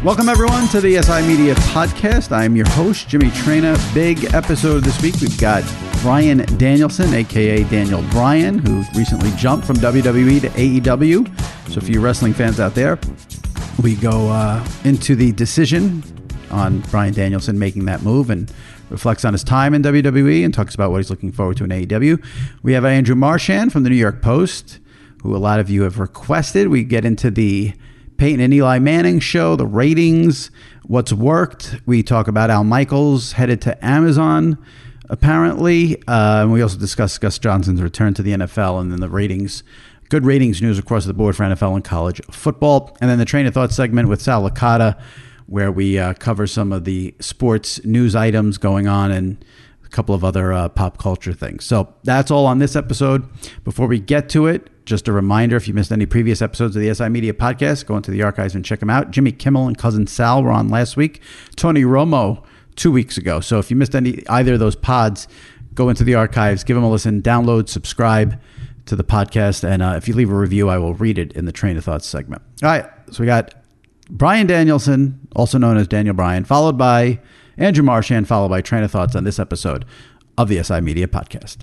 Welcome, everyone, to the SI Media Podcast. I am your host, Jimmy Traina. Big episode this week. We've got Bryan Danielson, a.k.a. Daniel Bryan, who recently jumped from WWE to AEW. So for you wrestling fans out there, we go into the decision on Bryan Danielson making that move and reflects on his time in WWE and talks about what he's looking forward to in AEW. We have Andrew Marchand from the New York Post, who a lot of you have requested. We get into the Peyton and Eli Manning show, the ratings, what's worked. We talk about Al Michaels headed to Amazon, apparently. And we also discuss Gus Johnson's return to the NFL and then the ratings. Good ratings news across the board for NFL and college football. And then the Train of Thought segment with Sal Licata, where we cover some of the sports news items going on and a couple of other pop culture things. So that's all on this episode. Before we get to it, just a reminder, if you missed any previous episodes of the SI Media Podcast, go into the archives and check them out. Jimmy Kimmel and Cousin Sal were on last week. Tony Romo 2 weeks ago. So if you missed either of those pods, go into the archives, give them a listen, download, subscribe to the podcast. And if you leave a review, I will read it in the Train of Thoughts segment. All right. So we got Bryan Danielson, also known as Daniel Bryan, followed by Andrew Marchand, followed by Train of Thoughts on this episode of the SI Media Podcast.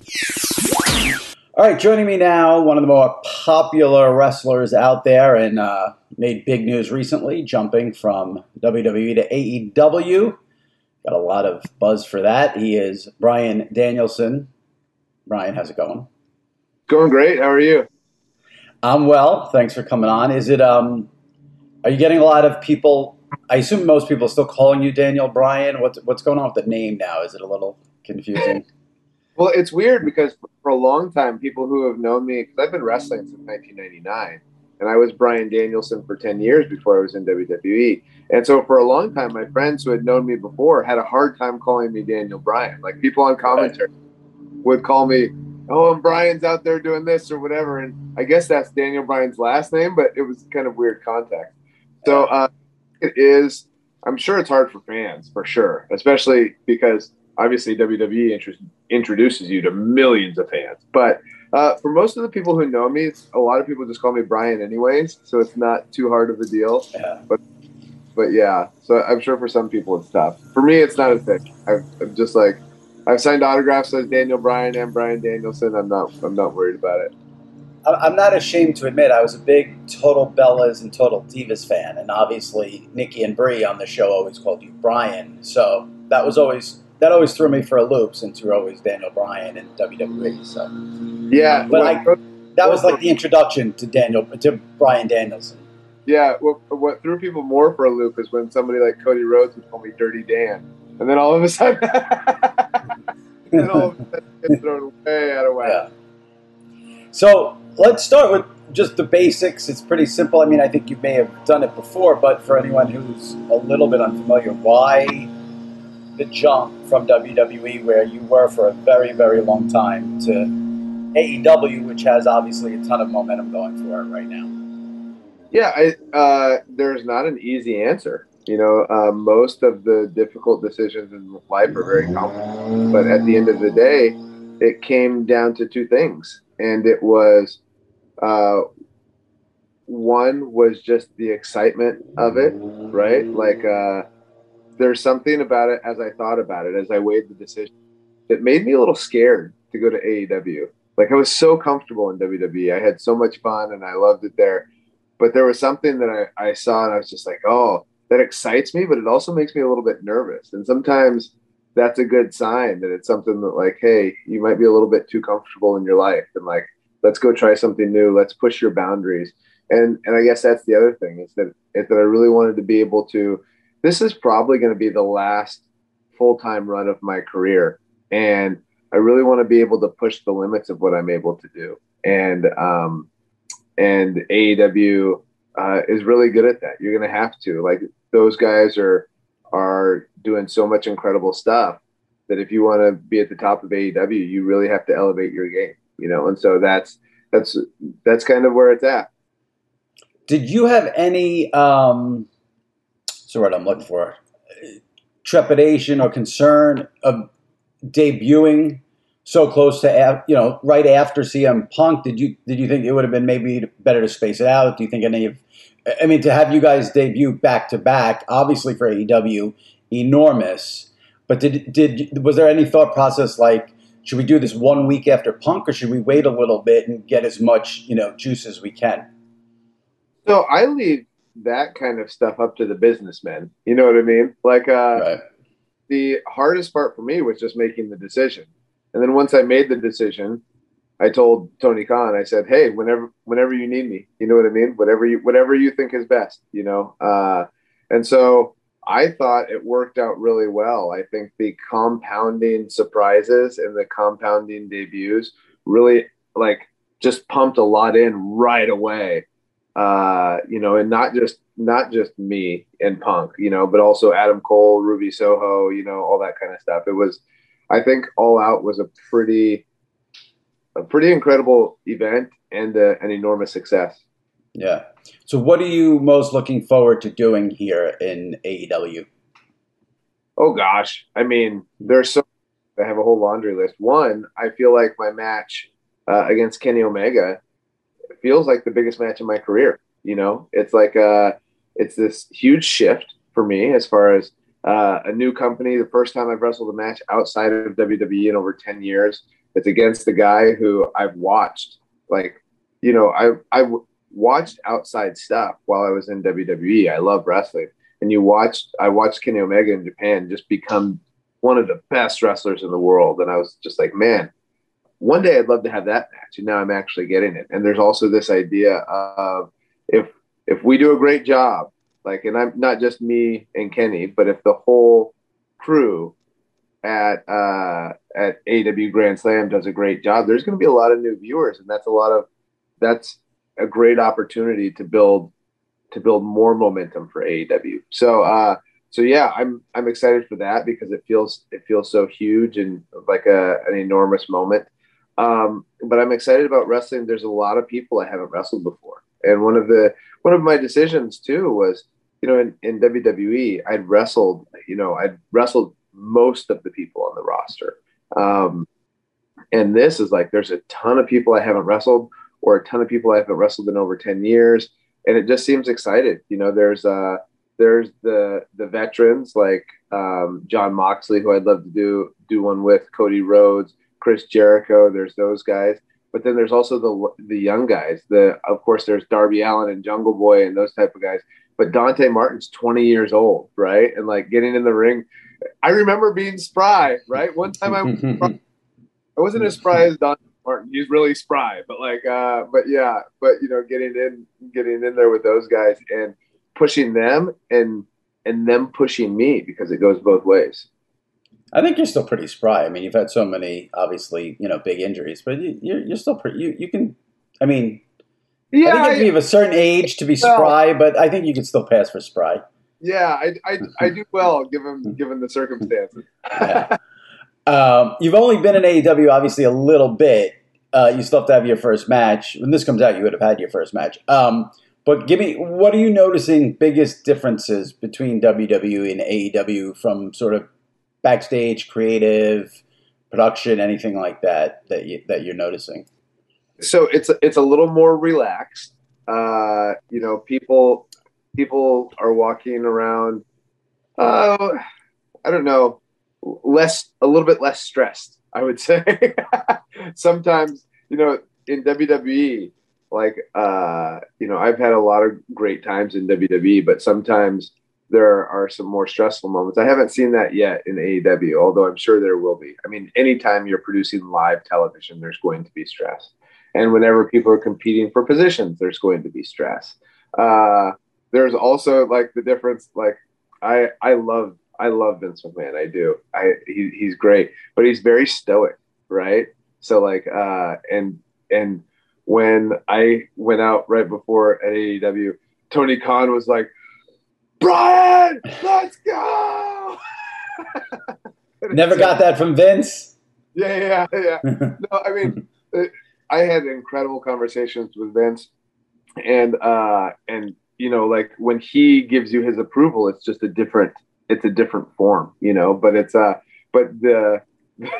All right, joining me now, one of the more popular wrestlers out there and made big news recently, jumping from WWE to AEW. Got a lot of buzz for that. He is Bryan Danielson. Bryan, how's it going? Going great. How are you? I'm well. Thanks for coming on. Is it? Are you getting a lot of people? I assume most people are still calling you Daniel Bryan. What's going on with the name now? Is it a little confusing? Well, it's weird because for a long time, people who have known me, because I've been wrestling since 1999, and I was Bryan Danielson for 10 years before I was in WWE. And so for a long time, my friends who had known me before had a hard time calling me Daniel Bryan. Like people on commentary would call me, oh, and Bryan's out there doing this or whatever. And I guess that's Daniel Bryan's last name, but it was kind of weird context. So it is, I'm sure it's hard for fans, for sure, especially because obviously WWE introduces you to millions of fans. But for most of the people who know me, a lot of people just call me Bryan anyways, so it's not too hard of a deal. Yeah. But yeah, so I'm sure for some people it's tough. For me, it's not a thing. I'm just like, I've signed autographs as Daniel Bryan and Bryan Danielson. I'm not worried about it. I'm not ashamed to admit I was a big Total Bellas and Total Divas fan, and obviously Nikki and Brie on the show always called you Bryan. So that always threw me for a loop since you were always Daniel Bryan in WWE. So yeah, but that was like the introduction to Bryan Danielson. Yeah, what threw people more for a loop is when somebody like Cody Rhodes would call me Dirty Dan, and then all of a sudden, it's thrown way out of whack. Yeah. So let's start with just the basics. It's pretty simple. I mean, I think you may have done it before, but for anyone who's a little bit unfamiliar, why the jump from WWE, where you were for a very, very long time, to AEW, which has obviously a ton of momentum going for it right now? Yeah, there's not an easy answer. You know, most of the difficult decisions in life are very complicated. But at the end of the day, it came down to two things. And it was, one was just the excitement of it, right? Like, there's something about it as I thought about it, as I weighed the decision, that made me a little scared to go to AEW. Like I was so comfortable in WWE. I had so much fun and I loved it there. But there was something that I saw and I was just like, oh, that excites me, but it also makes me a little bit nervous. And sometimes that's a good sign that it's something that like, hey, you might be a little bit too comfortable in your life. And like, let's go try something new. Let's push your boundaries. And I guess that's the other thing is that I really wanted to be able to, this is probably going to be the last full-time run of my career. And I really want to be able to push the limits of what I'm able to do. And AEW is really good at that. You're going to have to, like, those guys are doing so much incredible stuff that if you want to be at the top of AEW, you really have to elevate your game, you know? And so that's kind of where it's at. Did you have any, what's the word I'm looking for, trepidation or concern of debuting so close to, right after CM Punk, did you think it would have been maybe better to space it out? Do you think to have you guys debut back to back, obviously for AEW, enormous, but was there any thought process like, should we do this 1 week after Punk, or should we wait a little bit and get as much, juice as we can? So I leave that kind of stuff up to the businessmen. You know what I mean? Like, Right. The hardest part for me was just making the decision. And then once I made the decision, I told Tony Khan, I said, "Hey, whenever you need me, you know what I mean? Whatever you think is best, you know." And so I thought it worked out really well. I think the compounding surprises and the compounding debuts really like just pumped a lot in right away. And not just me and Punk, but also Adam Cole, Ruby Soho, all that kind of stuff. It was, I think All Out was a pretty incredible event and an enormous success. Yeah. So what are you most looking forward to doing here in AEW? Oh gosh. I mean, I have a whole laundry list. One, I feel like my match against Kenny Omega feels like the biggest match in my career. It's like it's this huge shift for me as far as a new company. The first time I've wrestled a match outside of WWE in over 10 years. It's against a guy who I've watched. Like, I watched outside stuff while I was in WWE. I love wrestling. And I watched Kenny Omega in Japan just become one of the best wrestlers in the world. And I was just like, man, one day I'd love to have that match. And now I'm actually getting it. And there's also this idea of if we do a great job, like, and I'm not just me and Kenny, but if the whole crew at AEW Grand Slam does a great job, there's going to be a lot of new viewers. And that's a great opportunity to build more momentum for AEW. So yeah, I'm excited for that because it feels so huge and like an enormous moment. But I'm excited about wrestling. There's a lot of people I haven't wrestled before. And one of my decisions too was, in WWE, I'd wrestled most of the people on the roster. And this is like, there's a ton of people I haven't wrestled or a ton of people I haven't wrestled in over 10 years. And it just seems excited. There's the veterans like John Moxley, who I'd love to do one with, Cody Rhodes, Chris Jericho. There's those guys. But then there's also the young guys. Of course, there's Darby Allin and Jungle Boy and those type of guys. But Dante Martin's 20 years old, right? And like getting in the ring. I remember being spry, right? One time I wasn't as spry as Dante Martin. He's really spry, but getting in there with those guys and pushing them and them pushing me, because it goes both ways. I think you're still pretty spry. I mean, you've had so many, obviously, big injuries, but you're still pretty. You can. I mean, yeah, I think you have to be of a certain age to be spry, but I think you can still pass for spry. Yeah, I do well given the circumstances. Yeah. You've only been in AEW obviously a little bit. You still have to have your first match. When this comes out, you would have had your first match. But what are you noticing biggest differences between WWE and AEW from sort of backstage, creative, production, anything like that you're noticing? So it's a little more relaxed. People are walking around. I don't know, a little bit less stressed, I would say. Sometimes, in WWE, like, I've had a lot of great times in WWE, but sometimes there are some more stressful moments. I haven't seen that yet in AEW, although I'm sure there will be. I mean, anytime you're producing live television, there's going to be stress. And whenever people are competing for positions, there's going to be stress. There's also like the difference. Like I love Vince McMahon. I do. He's great, but he's very stoic, right? So like, and when I went out right before at AEW, Tony Khan was like, "Brian, let's go." Never got that from Vince. Yeah. No, I mean, I had incredible conversations with Vince, and like when he gives you his approval, it's just a different form, but it's but the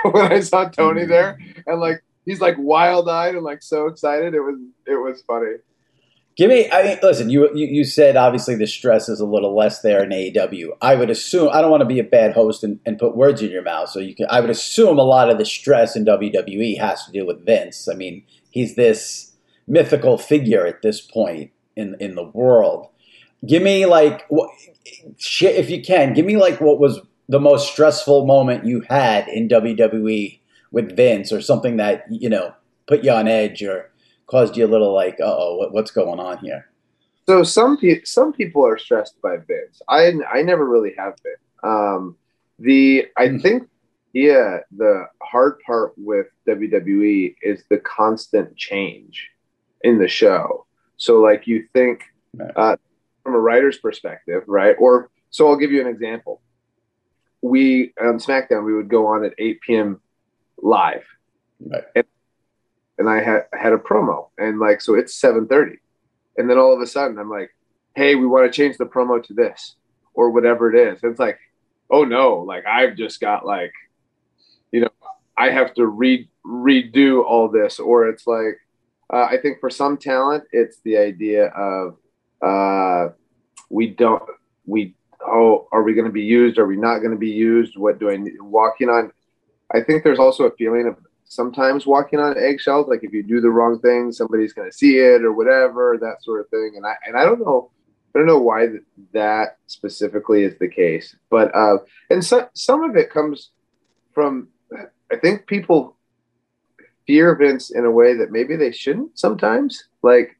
when I saw Tony there, and like he's like wild eyed and like so excited. It was funny. Listen, you said obviously the stress is a little less there in AEW. I would assume, I don't want to be a bad host and put words in your mouth, I would assume a lot of the stress in WWE has to do with Vince. I mean, he's this mythical figure at this point in the world. Give me like, if you can, give me like what was the most stressful moment you had in WWE with Vince, or something that, put you on edge or caused you a little like, what's going on here? So some people are stressed by Vince. I never really have been. I think the hard part with WWE is the constant change in the show. So like you think from a writer's perspective, right? Or so I'll give you an example. We on SmackDown we would go on at 8 p.m. live, right? And I had a promo, and like, so it's 7:30, and then all of a sudden I'm like, hey, we want to change the promo to this or whatever it is. And it's like, oh no, like I've just got like, I have to redo all this. Or it's like, I think for some talent, it's the idea of, are we going to be used? Are we not going to be used? What do I need? Walking on, I think there's also a feeling of sometimes walking on eggshells. Like if you do the wrong thing, somebody's going to see it or whatever, that sort of thing. And I don't know why that specifically is the case, but, and some of it comes from, I think people fear Vince in a way that maybe they shouldn't sometimes. Like,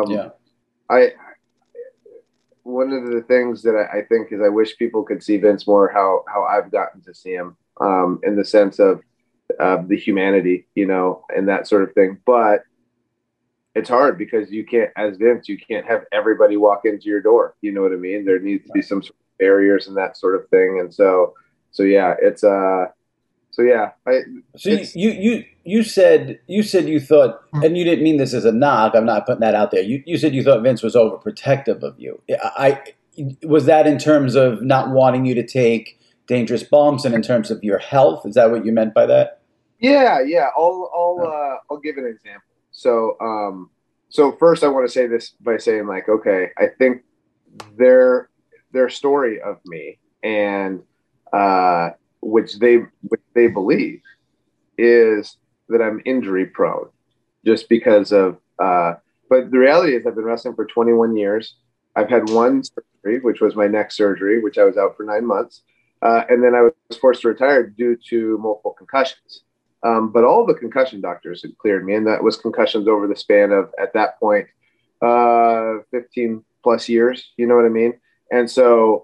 one of the things that I think is I wish people could see Vince more how I've gotten to see him, in the sense of the humanity, and that sort of thing. But it's hard because you can't, as Vince, you can't have everybody walk into your door. You know what I mean? There needs to be some sort of barriers and that sort of thing. And so yeah, it's you said you thought, and you didn't mean this as a knock, I'm not putting that out there. You said you thought Vince was overprotective of you. Was that in terms of not wanting you to take dangerous bumps, and in terms of your health? Is that what you meant by that? Yeah. I'll give an example. So first I want to say this by saying like, okay, I think their story of me, and which they believe, is that I'm injury prone just because of, but the reality is I've been wrestling for 21 years. I've had one surgery, which was my neck surgery, which I was out for 9 months. And then I was forced to retire due to multiple concussions. But all the concussion doctors had cleared me, and that was concussions over the span of, at that point, 15 plus years, you know what I mean? And so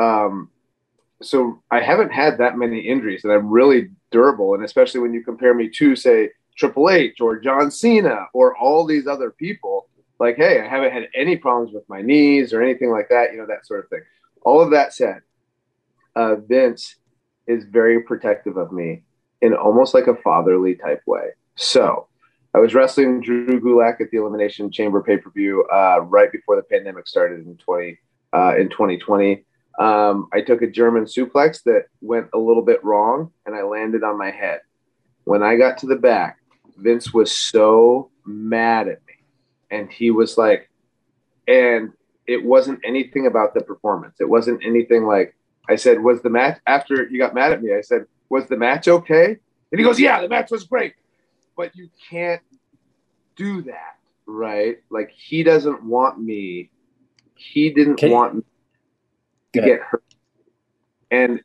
I haven't had that many injuries, and I'm really durable. And especially when you compare me to, say, Triple H or John Cena or all these other people, like, hey, I haven't had any problems with my knees or anything like that, that sort of thing. All of that said, Vince is very protective of me in almost like a fatherly type way. So I was wrestling Drew Gulak at the Elimination Chamber pay-per-view right before the pandemic started in 2020. I took a German suplex that went a little bit wrong, and I landed on my head. When I got to the back, Vince was so mad at me, and he was like, and it wasn't anything about the performance. It wasn't anything like, I said, was the match, after you got mad at me, I said, was the match okay? And he goes, yeah, the match was great. But you can't do that, right? Like, he doesn't want me. He didn't want me to get hurt. And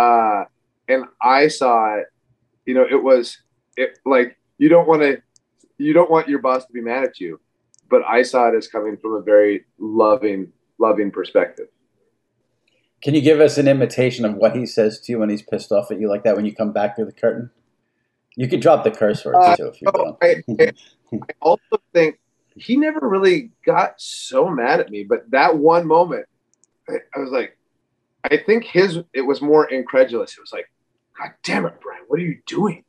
I saw it, it like, you don't want your boss to be mad at you, but I saw it as coming from a very loving perspective. Can you give us an imitation of what he says to you when he's pissed off at you like that, when you come back through the curtain? You could drop the curse words too if you want. I also think he never really got so mad at me, but that one moment, I was like, I think it was more incredulous. It was like, God damn it, Brian, what are you doing?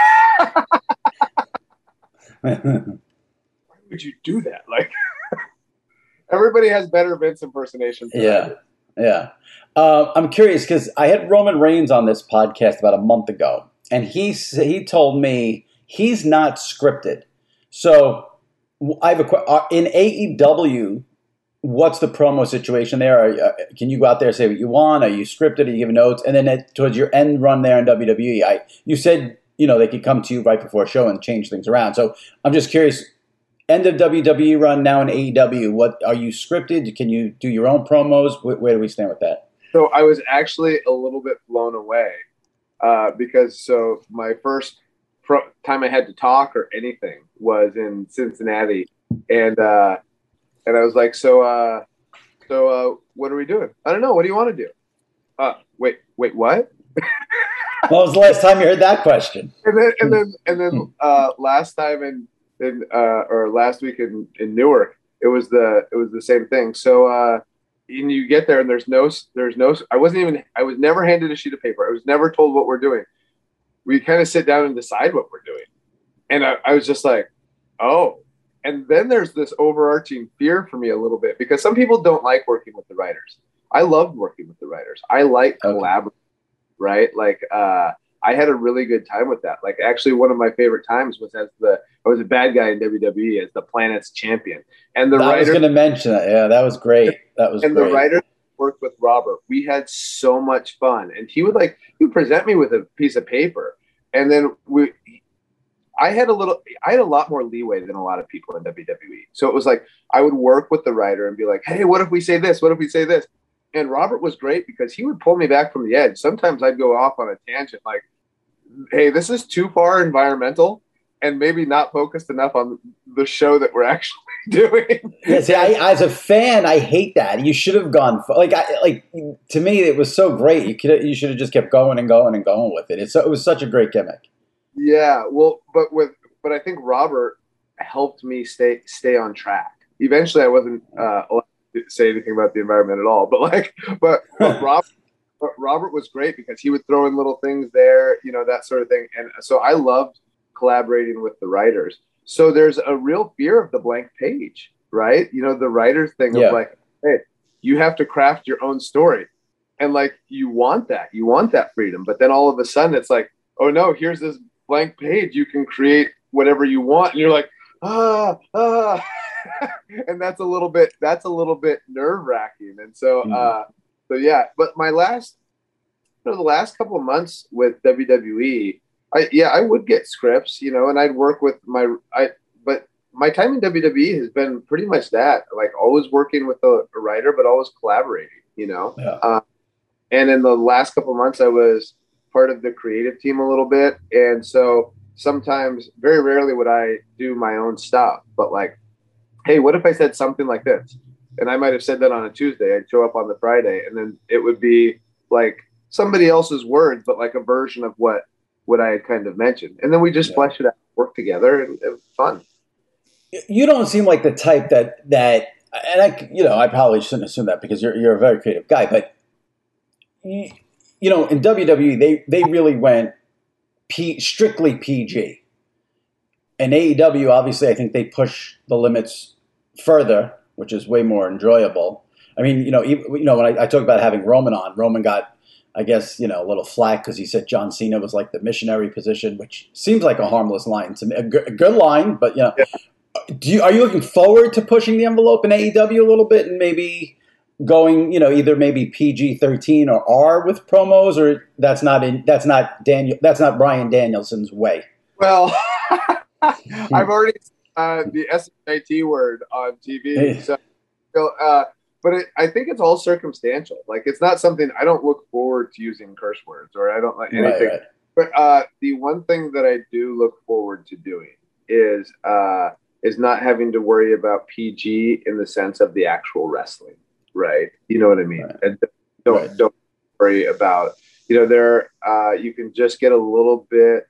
Why would you do that? Like, everybody has better Vince impersonations. Yeah. I'm curious because I had Roman Reigns on this podcast about a month ago, and he told me he's not scripted. So I have in AEW. What's the promo situation there? Can you go out there and say what you want? Are you scripted? Are you giving notes? And then towards your end run there in WWE, you said they could come to you right before a show and change things around. So I'm just curious. End of WWE run now in AEW. What are you scripted? Can you do your own promos? Where do we stand with that? So I was actually a little bit blown away because my first time I had to talk or anything was in Cincinnati, and I was like, so what are we doing? I don't know. What do you want to do? Wait, what? When was the last time you heard that question? And then last time or last week in Newark, it was the same thing. So and you get there and there's no I was never handed a sheet of paper. I was never told what we're doing. We kind of sit down and decide what we're doing. And I was just like, oh. And then there's this overarching fear for me a little bit because some people don't like working with the writers. I loved working with the writers. I like collaborating, right? Like I had a really good time with that. Like actually one of my favorite times was I was a bad guy in WWE as the Planet's champion. And the writers, I was going to mention that. Yeah, that was great. The writers worked with Robert. We had so much fun. And he would present me with a piece of paper. And then I had a lot more leeway than a lot of people in WWE. So it was like, I would work with the writer and be like, hey, what if we say this? What if we say this? And Robert was great because he would pull me back from the edge. Sometimes I'd go off on a tangent like, hey, this is too far environmental and maybe not focused enough on the show that we're actually doing. Yeah, see, as a fan, I hate that. You should have gone to me, it was so great. You should have just kept going and going and going with it. It was such a great gimmick. Yeah, well, but I think Robert helped me stay on track. Eventually, I wasn't allowed to say anything about the environment at all. But Robert was great because he would throw in little things there, that sort of thing. And so I loved collaborating with the writers. So there's a real fear of the blank page, right? The writers thing of like, hey, you have to craft your own story, and like you want that freedom. But then all of a sudden, it's like, oh no, here's this blank page. You can create whatever you want, and you're like, and that's a little bit nerve wracking. And so, yeah. But my the last couple of months with WWE, I would get scripts, and I'd work with but my time in WWE has been pretty much that, like always working with a writer, but always collaborating, Yeah. And in the last couple of months, I was part of the creative team a little bit. And so sometimes, very rarely would I do my own stuff, but like, hey, what if I said something like this? And I might have said that on a Tuesday. I'd show up on the Friday, and then it would be like somebody else's words, but like a version of what I had kind of mentioned. And then we just flesh it out, work together, and it was fun. You don't seem like the type that, and I probably shouldn't assume that because you're a very creative guy, but in WWE, they really went strictly PG. And AEW, obviously, I think they push the limits further, which is way more enjoyable. I mean, when I talk about having Roman on, Roman got, I guess, a little flack because he said John Cena was like the missionary position, which seems like a harmless line to me. A good line, but Yeah. Are you looking forward to pushing the envelope in AEW a little bit and maybe going, either maybe PG-13 or R with promos, or that's not Bryan Danielson's way? Well, I've already the SHIT word on TV, but I think it's all circumstantial. Like it's not something I don't look forward to using curse words, or I don't like anything. Right. But the one thing that I do look forward to doing is not having to worry about PG in the sense of the actual wrestling, right? You know what I mean? Right. And don't worry about you can just get a little bit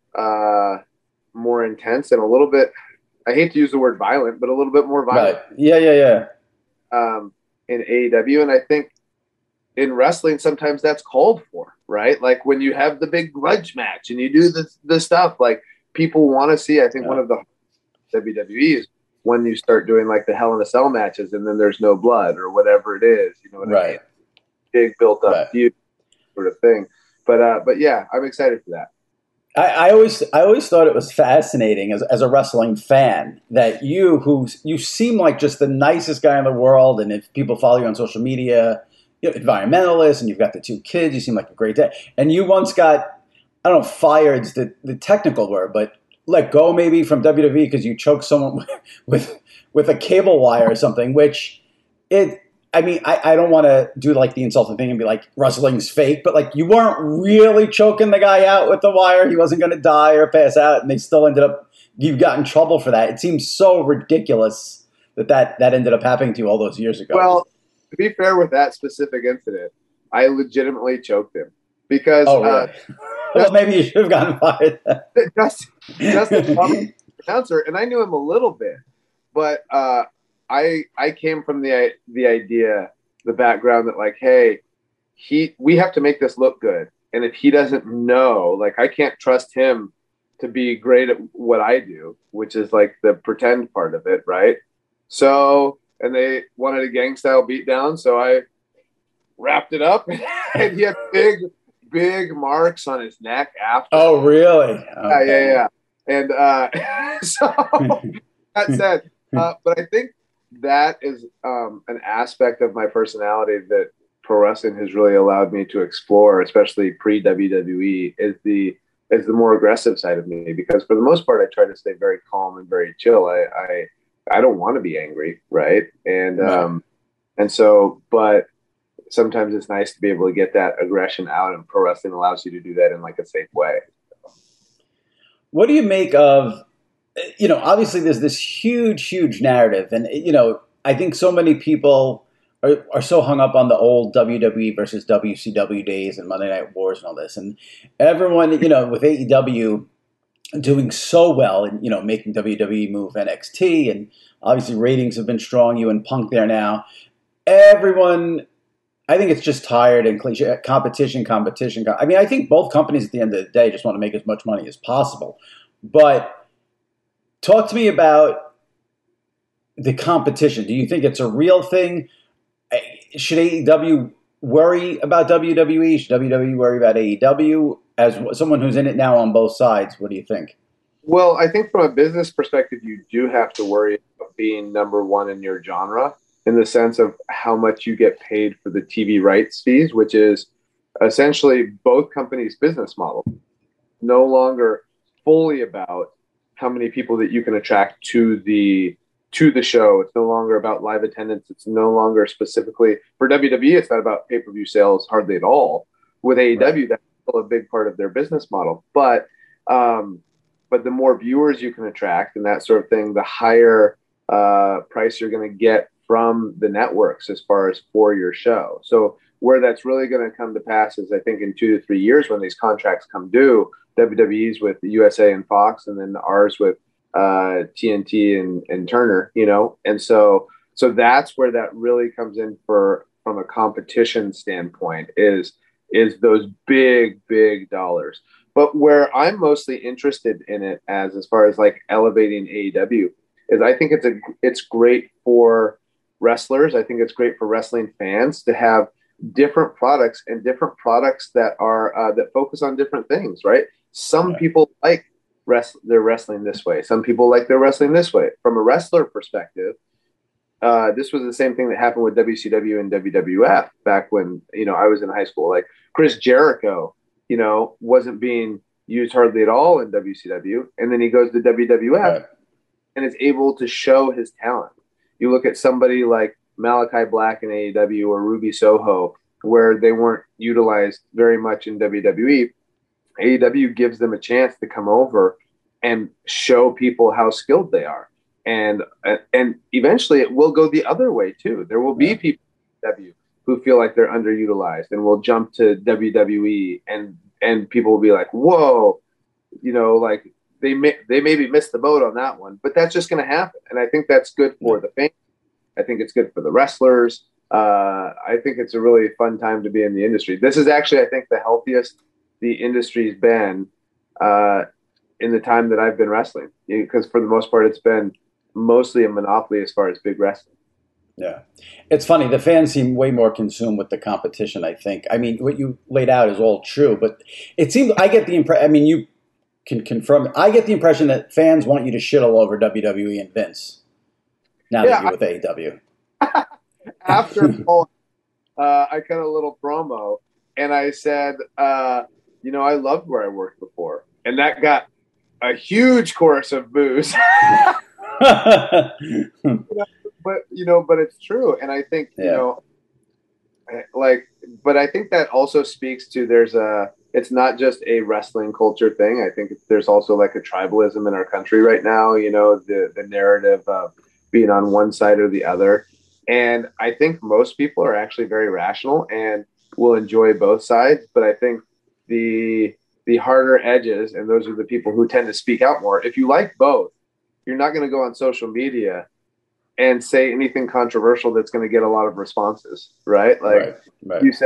more intense and a little bit. I hate to use the word violent, but a little bit more violent. Right. Yeah. In AEW, and I think in wrestling sometimes that's called for, right? Like when you have the big grudge match and you do the stuff like people want to see. I think one of the WWE is when you start doing like the Hell in a Cell matches and then there's no blood or whatever it is, you know what I mean? Big built up feud sort of thing. But yeah, I'm excited for that. I always thought it was fascinating as a wrestling fan that you seem like just the nicest guy in the world, and if people follow you on social media, you're environmentalist, and you've got the two kids, you seem like a great dad. And you once got, I don't know, fired is the technical word, but let go maybe from WWE because you choked someone with a cable wire or something, which it. I mean, I don't want to do like the insulting thing and be like wrestling's fake, but like you weren't really choking the guy out with the wire. He wasn't going to die or pass out, and they still ended up. You got in trouble for that. It seems so ridiculous that ended up happening to you all those years ago. Well, to be fair with that specific incident, I legitimately choked him because. Oh, really? Well, maybe you should have gotten fired. Justin, announcer, and I knew him a little bit, but. I came from the idea, the background that like, hey, we have to make this look good. And if he doesn't know, like I can't trust him to be great at what I do, which is like the pretend part of it. Right. So, and they wanted a gang style beatdown. So I wrapped it up and he had big marks on his neck after. Oh, really? Okay. Yeah. And so that said, but I think that is an aspect of my personality that pro wrestling has really allowed me to explore, especially pre-WWE, is the more aggressive side of me. Because for the most part, I try to stay very calm and very chill. I don't want to be angry, right? And and so, but sometimes it's nice to be able to get that aggression out, and pro wrestling allows you to do that in like a safe way. What do you make of? Obviously there's this huge narrative. And, I think so many people are so hung up on the old WWE versus WCW days and Monday Night Wars and all this. And everyone, with AEW doing so well and, making WWE move NXT, and obviously ratings have been strong, you and Punk there now. Everyone, I think it's just tired and cliche. Competition. I mean, I think both companies at the end of the day just want to make as much money as possible. But talk to me about the competition. Do you think it's a real thing? Should AEW worry about WWE? Should WWE worry about AEW? As someone who's in it now on both sides, what do you think? Well, I think from a business perspective, you do have to worry about being number one in your genre in the sense of how much you get paid for the TV rights fees, which is essentially both companies' business model. No longer fully about how many people that you can attract to the show. It's no longer about live attendance. It's no longer specifically for WWE. It's not about pay-per-view sales hardly at all. With AEW, right, that's still a big part of their business model. But the more viewers you can attract and that sort of thing, the higher price you're going to get from the networks as far as for your show. So where that's really going to come to pass is I think in 2 to 3 years when these contracts come due, WWE's with the USA and Fox, and then ours with TNT and Turner, and so that's where that really comes in from a competition standpoint is those big dollars. But where I'm mostly interested in it as far as like elevating AEW is I think it's great for wrestlers. I think it's great for wrestling fans to have different products and different products that are that focus on different things, right? Some people like their wrestling this way. Some people like their wrestling this way. From a wrestler perspective, this was the same thing that happened with WCW and WWF back when, I was in high school. Like Chris Jericho, wasn't being used hardly at all in WCW. And then he goes to WWF and is able to show his talent. You look at somebody like Malachi Black in AEW or Ruby Soho, where they weren't utilized very much in WWE. AEW gives them a chance to come over and show people how skilled they are. And eventually it will go the other way too. There will be people in AEW who feel like they're underutilized and will jump to WWE and people will be like, whoa, like they maybe missed the boat on that one, but that's just going to happen. And I think that's good for the fans. I think it's good for the wrestlers. I think it's a really fun time to be in the industry. This is actually, I think, the healthiest the industry's been in the time that I've been wrestling, because for the most part, it's been mostly a monopoly as far as big wrestling. Yeah. It's funny. The fans seem way more consumed with the competition, I think. I mean, what you laid out is all true, but it seems, I get the impression, I mean, can confirm. I get the impression that fans want you to shit all over WWE and Vince now that you're with AEW. After all, I cut a little promo and I said, I loved where I worked before. And that got a huge chorus of boos. But it's true. And I think, but I think that also speaks to it's not just a wrestling culture thing. I think there's also like a tribalism in our country right now, the narrative of being on one side or the other. And I think most people are actually very rational and will enjoy both sides. But I think the harder edges, and those are the people who tend to speak out more. If you like both, you're not going to go on social media and say anything controversial that's going to get a lot of responses, right? Like you say,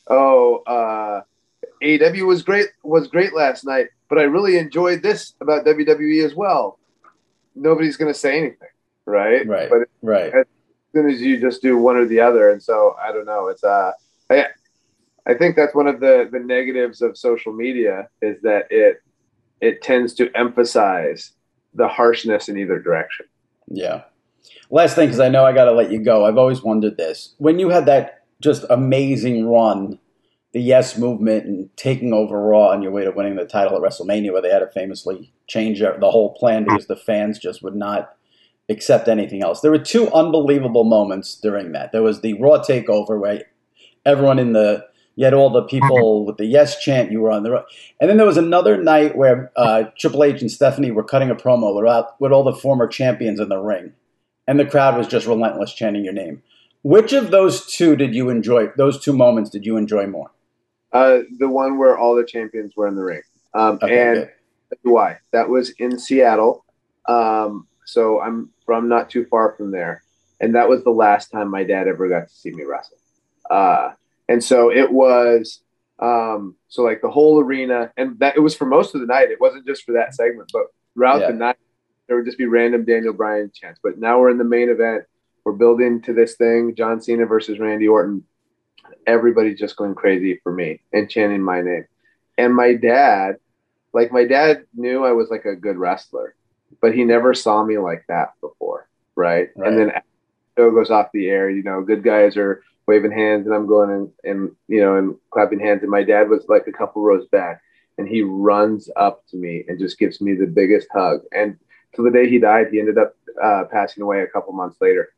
AEW was great last night, but I really enjoyed this about WWE as well. Nobody's going to say anything, right? But as soon as you just do one or the other, and so I don't know. It's I think that's one of the negatives of social media is that it tends to emphasize the harshness in either direction. Yeah. Last thing, because I know I got to let you go. I've always wondered this: when you had that just amazing run, the Yes Movement, and taking over Raw on your way to winning the title at WrestleMania, where they had to famously change the whole plan because the fans just would not accept anything else. There were two unbelievable moments during that. There was the Raw takeover where everyone you had all the people with the Yes chant, you were on the Raw. And then there was another night where Triple H and Stephanie were cutting a promo with all the former champions in the ring. And the crowd was just relentless chanting your name. Which of those two did you enjoy? Those two moments did you enjoy more? The one where all the champions were in the ring. And why? That was in Seattle. So I'm not too far from there. And that was the last time my dad ever got to see me wrestle. And so it was, so like the whole arena, and that it was for most of the night. It wasn't just for that segment, but throughout the night, there would just be random Daniel Bryan chants. But now we're in the main event. We're building to this thing, John Cena versus Randy Orton. Everybody's just going crazy for me and chanting my name. And my dad knew I was like a good wrestler, but he never saw me like that before. Right. And then after the show goes off the air, good guys are waving hands and I'm going and clapping hands. And my dad was like a couple rows back and he runs up to me and just gives me the biggest hug. And till the day he died, he ended up passing away a couple months later.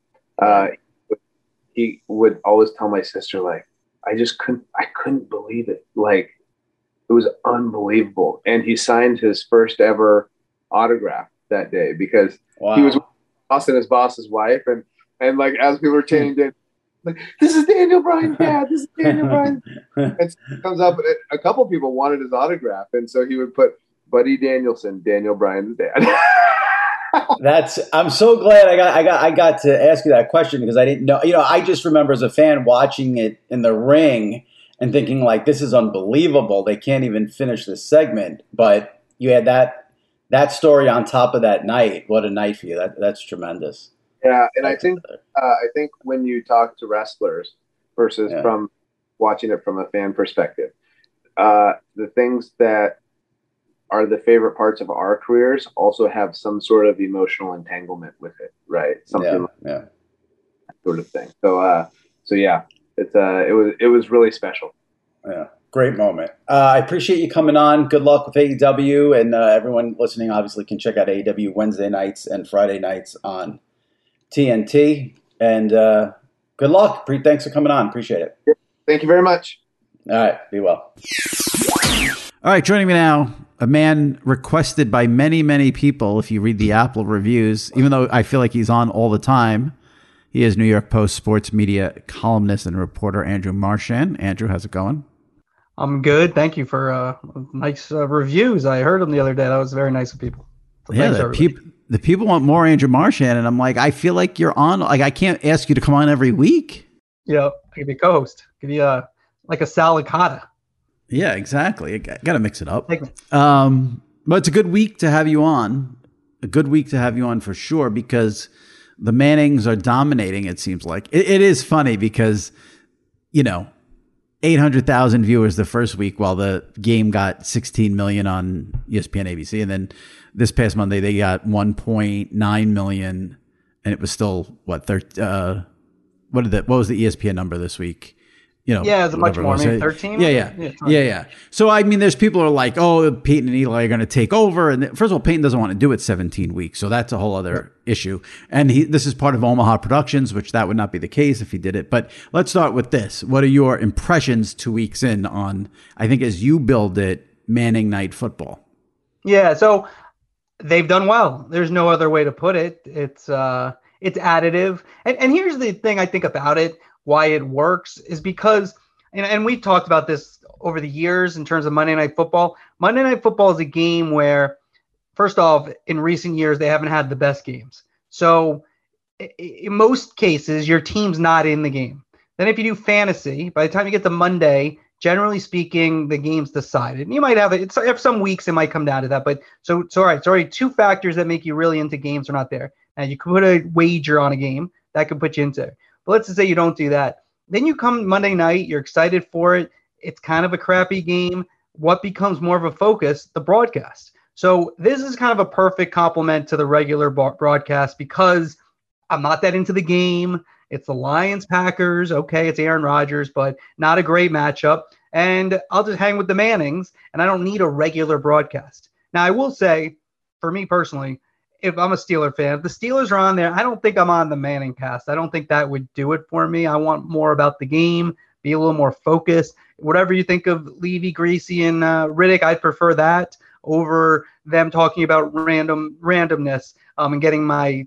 He would always tell my sister, like, I couldn't believe it. Like, it was unbelievable. And he signed his first ever autograph that day because he was with boss and his boss's wife. And like, as people were chanting, like, this is Daniel Bryan's dad. This is Daniel Bryan. And so it comes up, a couple people wanted his autograph. And so he would put Buddy Danielson, Daniel Bryan's dad. I'm so glad I got to ask you that question because I didn't know. I just remember as a fan watching it in the ring and thinking like, this is unbelievable. They can't even finish this segment. But you had that story on top of that night. What a night for you. That's tremendous. Yeah, and I think when you talk to wrestlers versus from watching it from a fan perspective, the things that are the favorite parts of our careers also have some sort of emotional entanglement with it, right? Something like that sort of thing. So yeah, it was really special. Yeah, great moment. I appreciate you coming on. Good luck with AEW, and everyone listening obviously can check out AEW Wednesday nights and Friday nights on TNT. And good luck. Thanks for coming on. Appreciate it. Thank you very much. All right, be well. All right, joining me now, a man requested by many, many people, if you read the Apple reviews, even though I feel like he's on all the time. He is New York Post sports media columnist and reporter Andrew Marchand. Andrew, how's it going? I'm good. Thank you for nice reviews. I heard them the other day. That was very nice of people. So yeah, the people want more Andrew Marchand, and I'm like, I feel like you're on. Like, I can't ask you to come on every week. Yeah, I could be co-host. Give you like a salicata. Yeah, exactly. I got to mix it up. But it's a good week to have you on. A good week to have you on for sure because the Mannings are dominating, it seems like. It is funny because, 800,000 viewers the first week, while the game got 16 million on ESPN ABC. And then this past Monday, they got 1.9 million, and it was still what was the ESPN number this week? Yeah, it's much more. Maybe 13? Yeah. So, I mean, there's people who are like, oh, Peyton and Eli are going to take over. And first of all, Peyton doesn't want to do it 17 weeks. So that's a whole other issue. And this is part of Omaha Productions, which that would not be the case if he did it. But let's start with this. What are your impressions 2 weeks in on, I think as you build it, Manning Night Football? Yeah, so they've done well. There's no other way to put it. It's additive. And here's the thing I think about it. Why it works is because, and we've talked about this over the years in terms of Monday Night Football. Monday Night Football is a game where, first off, in recent years, they haven't had the best games. So in most cases, your team's not in the game. Then if you do fantasy, by the time you get to Monday, generally speaking, the game's decided. And you might have it. If some weeks it might come down to that. But so all right, sorry, two factors that make you really into games are not there. Now you could put a wager on a game that could put you into it. But let's just say you don't do that. Then you come Monday night, you're excited for it. It's kind of a crappy game. What becomes more of a focus? The broadcast. So this is kind of a perfect complement to the regular broadcast because I'm not that into the game. It's the Lions-Packers. Okay, it's Aaron Rodgers, but not a great matchup. And I'll just hang with the Mannings, and I don't need a regular broadcast. Now, I will say, for me personally, if I'm a Steeler fan, if the Steelers are on there, I don't think I'm on the Manning cast. I don't think that would do it for me. I want more about the game, be a little more focused. Whatever you think of Levy, Greasy, and Riddick, I'd prefer that over them talking about randomness and getting my,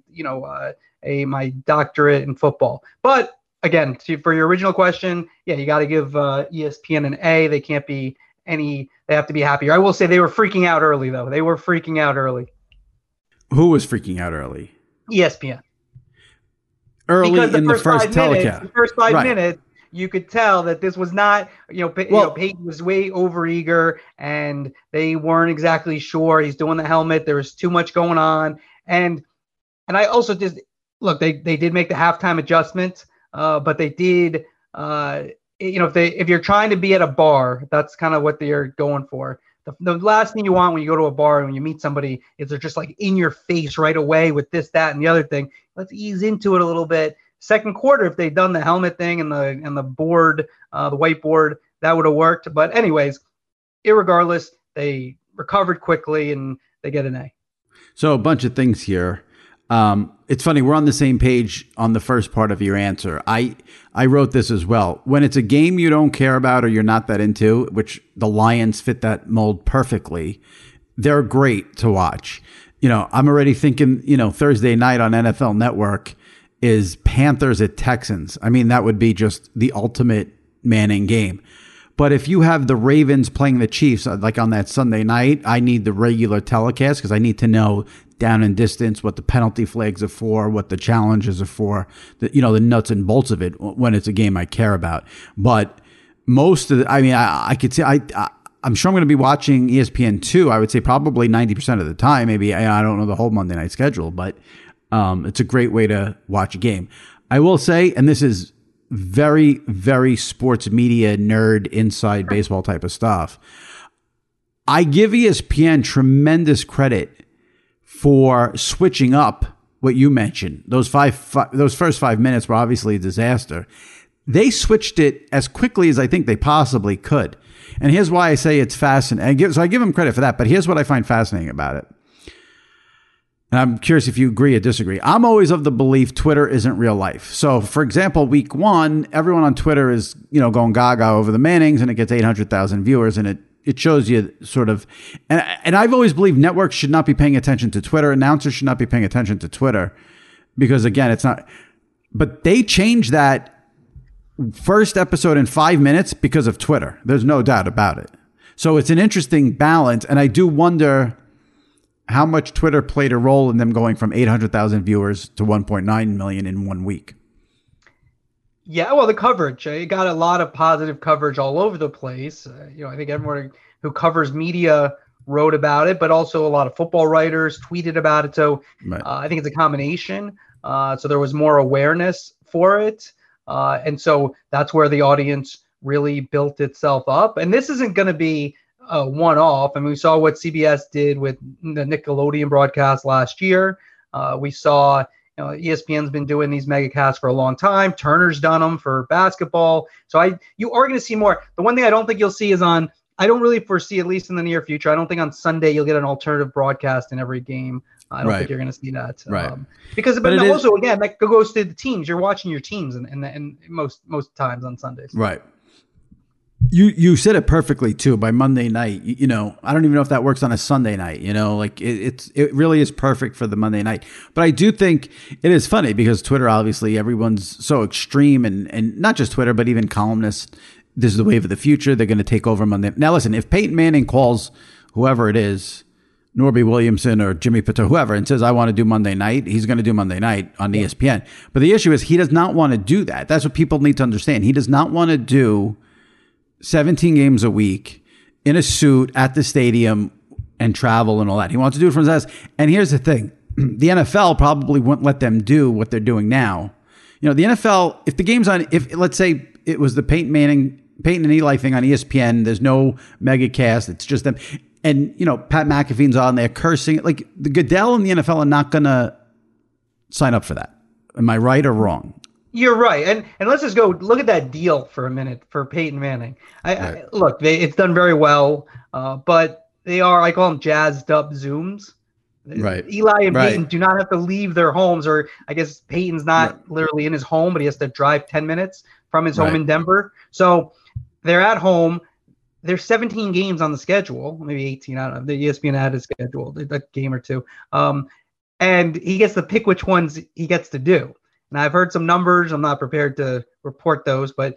my doctorate in football. But again, for your original question, yeah, you got to give ESPN an A. They can't be they have to be happier. I will say they were freaking out early, though. They were freaking out early. Who was freaking out early? ESPN. Early in the first telecast. The first 5 minutes, you could tell that this was not, Peyton was way overeager and they weren't exactly sure. He's doing the helmet. There was too much going on. And I also just, look, they did make the halftime adjustment, but they did, if you're trying to be at a bar, that's kind of what they're going for. The last thing you want when you go to a bar and when you meet somebody is they're just like in your face right away with this, that, and the other thing. Let's ease into it a little bit. Second quarter, if they'd done the helmet thing and the board, the whiteboard, that would have worked. But anyways, irregardless, they recovered quickly and they get an A. So a bunch of things here. It's funny, we're on the same page on the first part of your answer. I wrote this as well. When it's a game you don't care about or you're not that into, which the Lions fit that mold perfectly, they're great to watch. I'm already thinking, Thursday night on NFL Network is Panthers at Texans. I mean, that would be just the ultimate Manning game. But if you have the Ravens playing the Chiefs, like on that Sunday night, I need the regular telecast because I need to know down and distance what the penalty flags are for, what the challenges are for, the nuts and bolts of it when it's a game I care about. But most of I could say I'm sure I'm going to be watching ESPN2. I would say probably 90% of the time. Maybe I don't know the whole Monday night schedule, but it's a great way to watch a game. I will say, and this is very, very sports media nerd inside baseball type of stuff. I give ESPN tremendous credit for switching up what you mentioned. Those first 5 minutes were obviously a disaster. They switched it as quickly as I think they possibly could. And here's why I say it's fascinating. So I give them credit for that, but here's what I find fascinating about it. And I'm curious if you agree or disagree. I'm always of the belief Twitter isn't real life. So, for example, week 1, everyone on Twitter is, going gaga over the Mannings, and it gets 800,000 viewers, and it shows you sort of. And I've always believed networks should not be paying attention to Twitter. Announcers should not be paying attention to Twitter because, again, it's not. But they changed that first episode in 5 minutes because of Twitter. There's no doubt about it. So it's an interesting balance, and I do wonder how much Twitter played a role in them going from 800,000 viewers to 1.9 million in 1 week. Yeah, well, the coverage, it got a lot of positive coverage all over the place. I think everyone who covers media wrote about it, but also a lot of football writers tweeted about it. So right. I think it's a combination. So there was more awareness for it. And so that's where the audience really built itself up. And this isn't going to be a one-off. I mean, we saw what CBS did with the Nickelodeon broadcast last year. We saw, ESPN's been doing these megacasts for a long time. Turner's done them for basketball. So you are going to see more. The one thing I don't think you'll see is I don't really foresee, at least in the near future, I don't think on Sunday you'll get an alternative broadcast in every game. I don't think you're going to see that. Right. Because but also, again, that goes to the teams. You're watching your teams and most times on Sundays. Right. You said it perfectly too. By Monday night, I don't even know if that works on a Sunday night. It really is perfect for the Monday night. But I do think it is funny because Twitter, obviously, everyone's so extreme, and not just Twitter, but even columnists. This is the wave of the future. They're going to take over Monday. Now, listen, if Peyton Manning calls whoever it is, Norby Williamson or Jimmy Pitaro, whoever, and says, I want to do Monday night, he's going to do Monday night on ESPN. But the issue is he does not want to do that. That's what people need to understand. He does not want to do 17 games a week in a suit at the stadium and travel and all that. He wants to do it from his house. And here's the thing. The NFL probably wouldn't let them do what they're doing now. The NFL, if the game's on, if let's say it was the Peyton and Eli thing on ESPN, there's no mega cast, it's just them. And, Pat McAfee's on there cursing. Like, the Goodell and the NFL are not going to sign up for that. Am I right or wrong? You're right. And let's just go look at that deal for a minute for Peyton Manning. It's done very well, but they are, I call them jazzed up Zooms. Right. Eli and Peyton do not have to leave their homes, or I guess Peyton's not literally in his home, but he has to drive 10 minutes from his home in Denver. So they're at home. There's 17 games on the schedule, maybe 18. I don't know. The ESPN had a schedule, a game or two. And he gets to pick which ones he gets to do. And I've heard some numbers. I'm not prepared to report those, but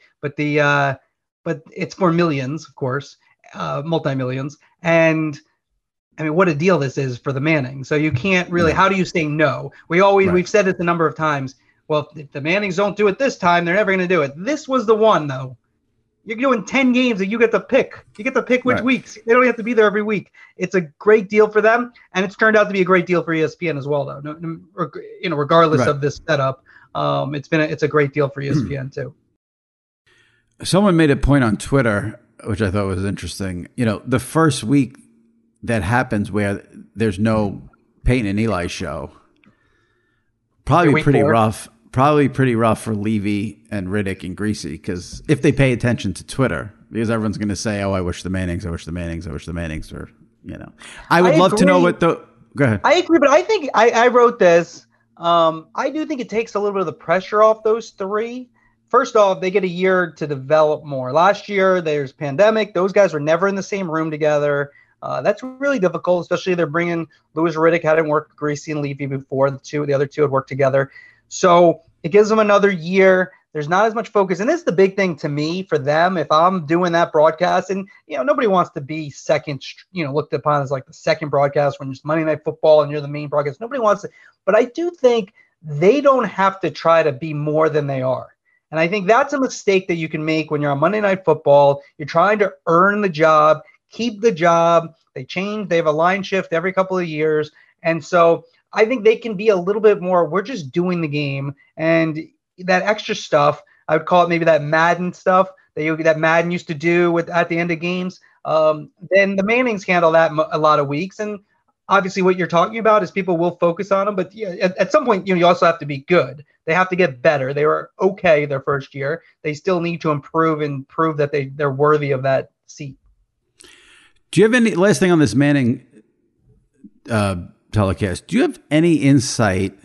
it's for millions, of course, multi-millions. And I mean, what a deal this is for the Manning. So you can't really, how do you say no? We've said it a number of times. Well, if the Mannings don't do it this time, they're never going to do it. This was the one, though. You're doing 10 games that you get to pick. You get to pick which weeks. They don't have to be there every week. It's a great deal for them, and it's turned out to be a great deal for ESPN as well, though. Regardless of this setup, it's a great deal for ESPN too. Someone made a point on Twitter, which I thought was interesting. The first week that happens where there's no Peyton and Eli show, probably pretty rough. Probably pretty rough for Levy and Riddick and Greasy, because if they pay attention to Twitter, because everyone's going to say, "Oh, I wish the Mannings, I wish the Mannings, I wish the Mannings," or I would love to know what the. Go ahead. I agree, but I think I wrote this. I do think it takes a little bit of the pressure off those three. First off, they get a year to develop more. Last year, there's pandemic; those guys were never in the same room together. That's really difficult, especially they're bringing Louis Riddick hadn't worked with Greasy and Levy before. The other two had worked together. So it gives them another year. There's not as much focus. And this is the big thing to me for them. If I'm doing that broadcast, and, nobody wants to be second, looked upon as like the second broadcast when it's Monday Night Football and you're the main broadcast. Nobody wants to. But I do think they don't have to try to be more than they are. And I think that's a mistake that you can make when you're on Monday Night Football. You're trying to earn the job, keep the job. They change. They have a line shift every couple of years. And so I think they can be a little bit more, we're just doing the game, and that extra stuff, I would call it maybe that Madden stuff that Madden used to do at the end of games. Then the Mannings handle that a lot of weeks. And obviously what you're talking about is people will focus on them, but at some point, you also have to be good. They have to get better. They were okay their first year. They still need to improve and prove that they're worthy of that seat. Do you have any last thing on this Manning, telecast? Do you have any insight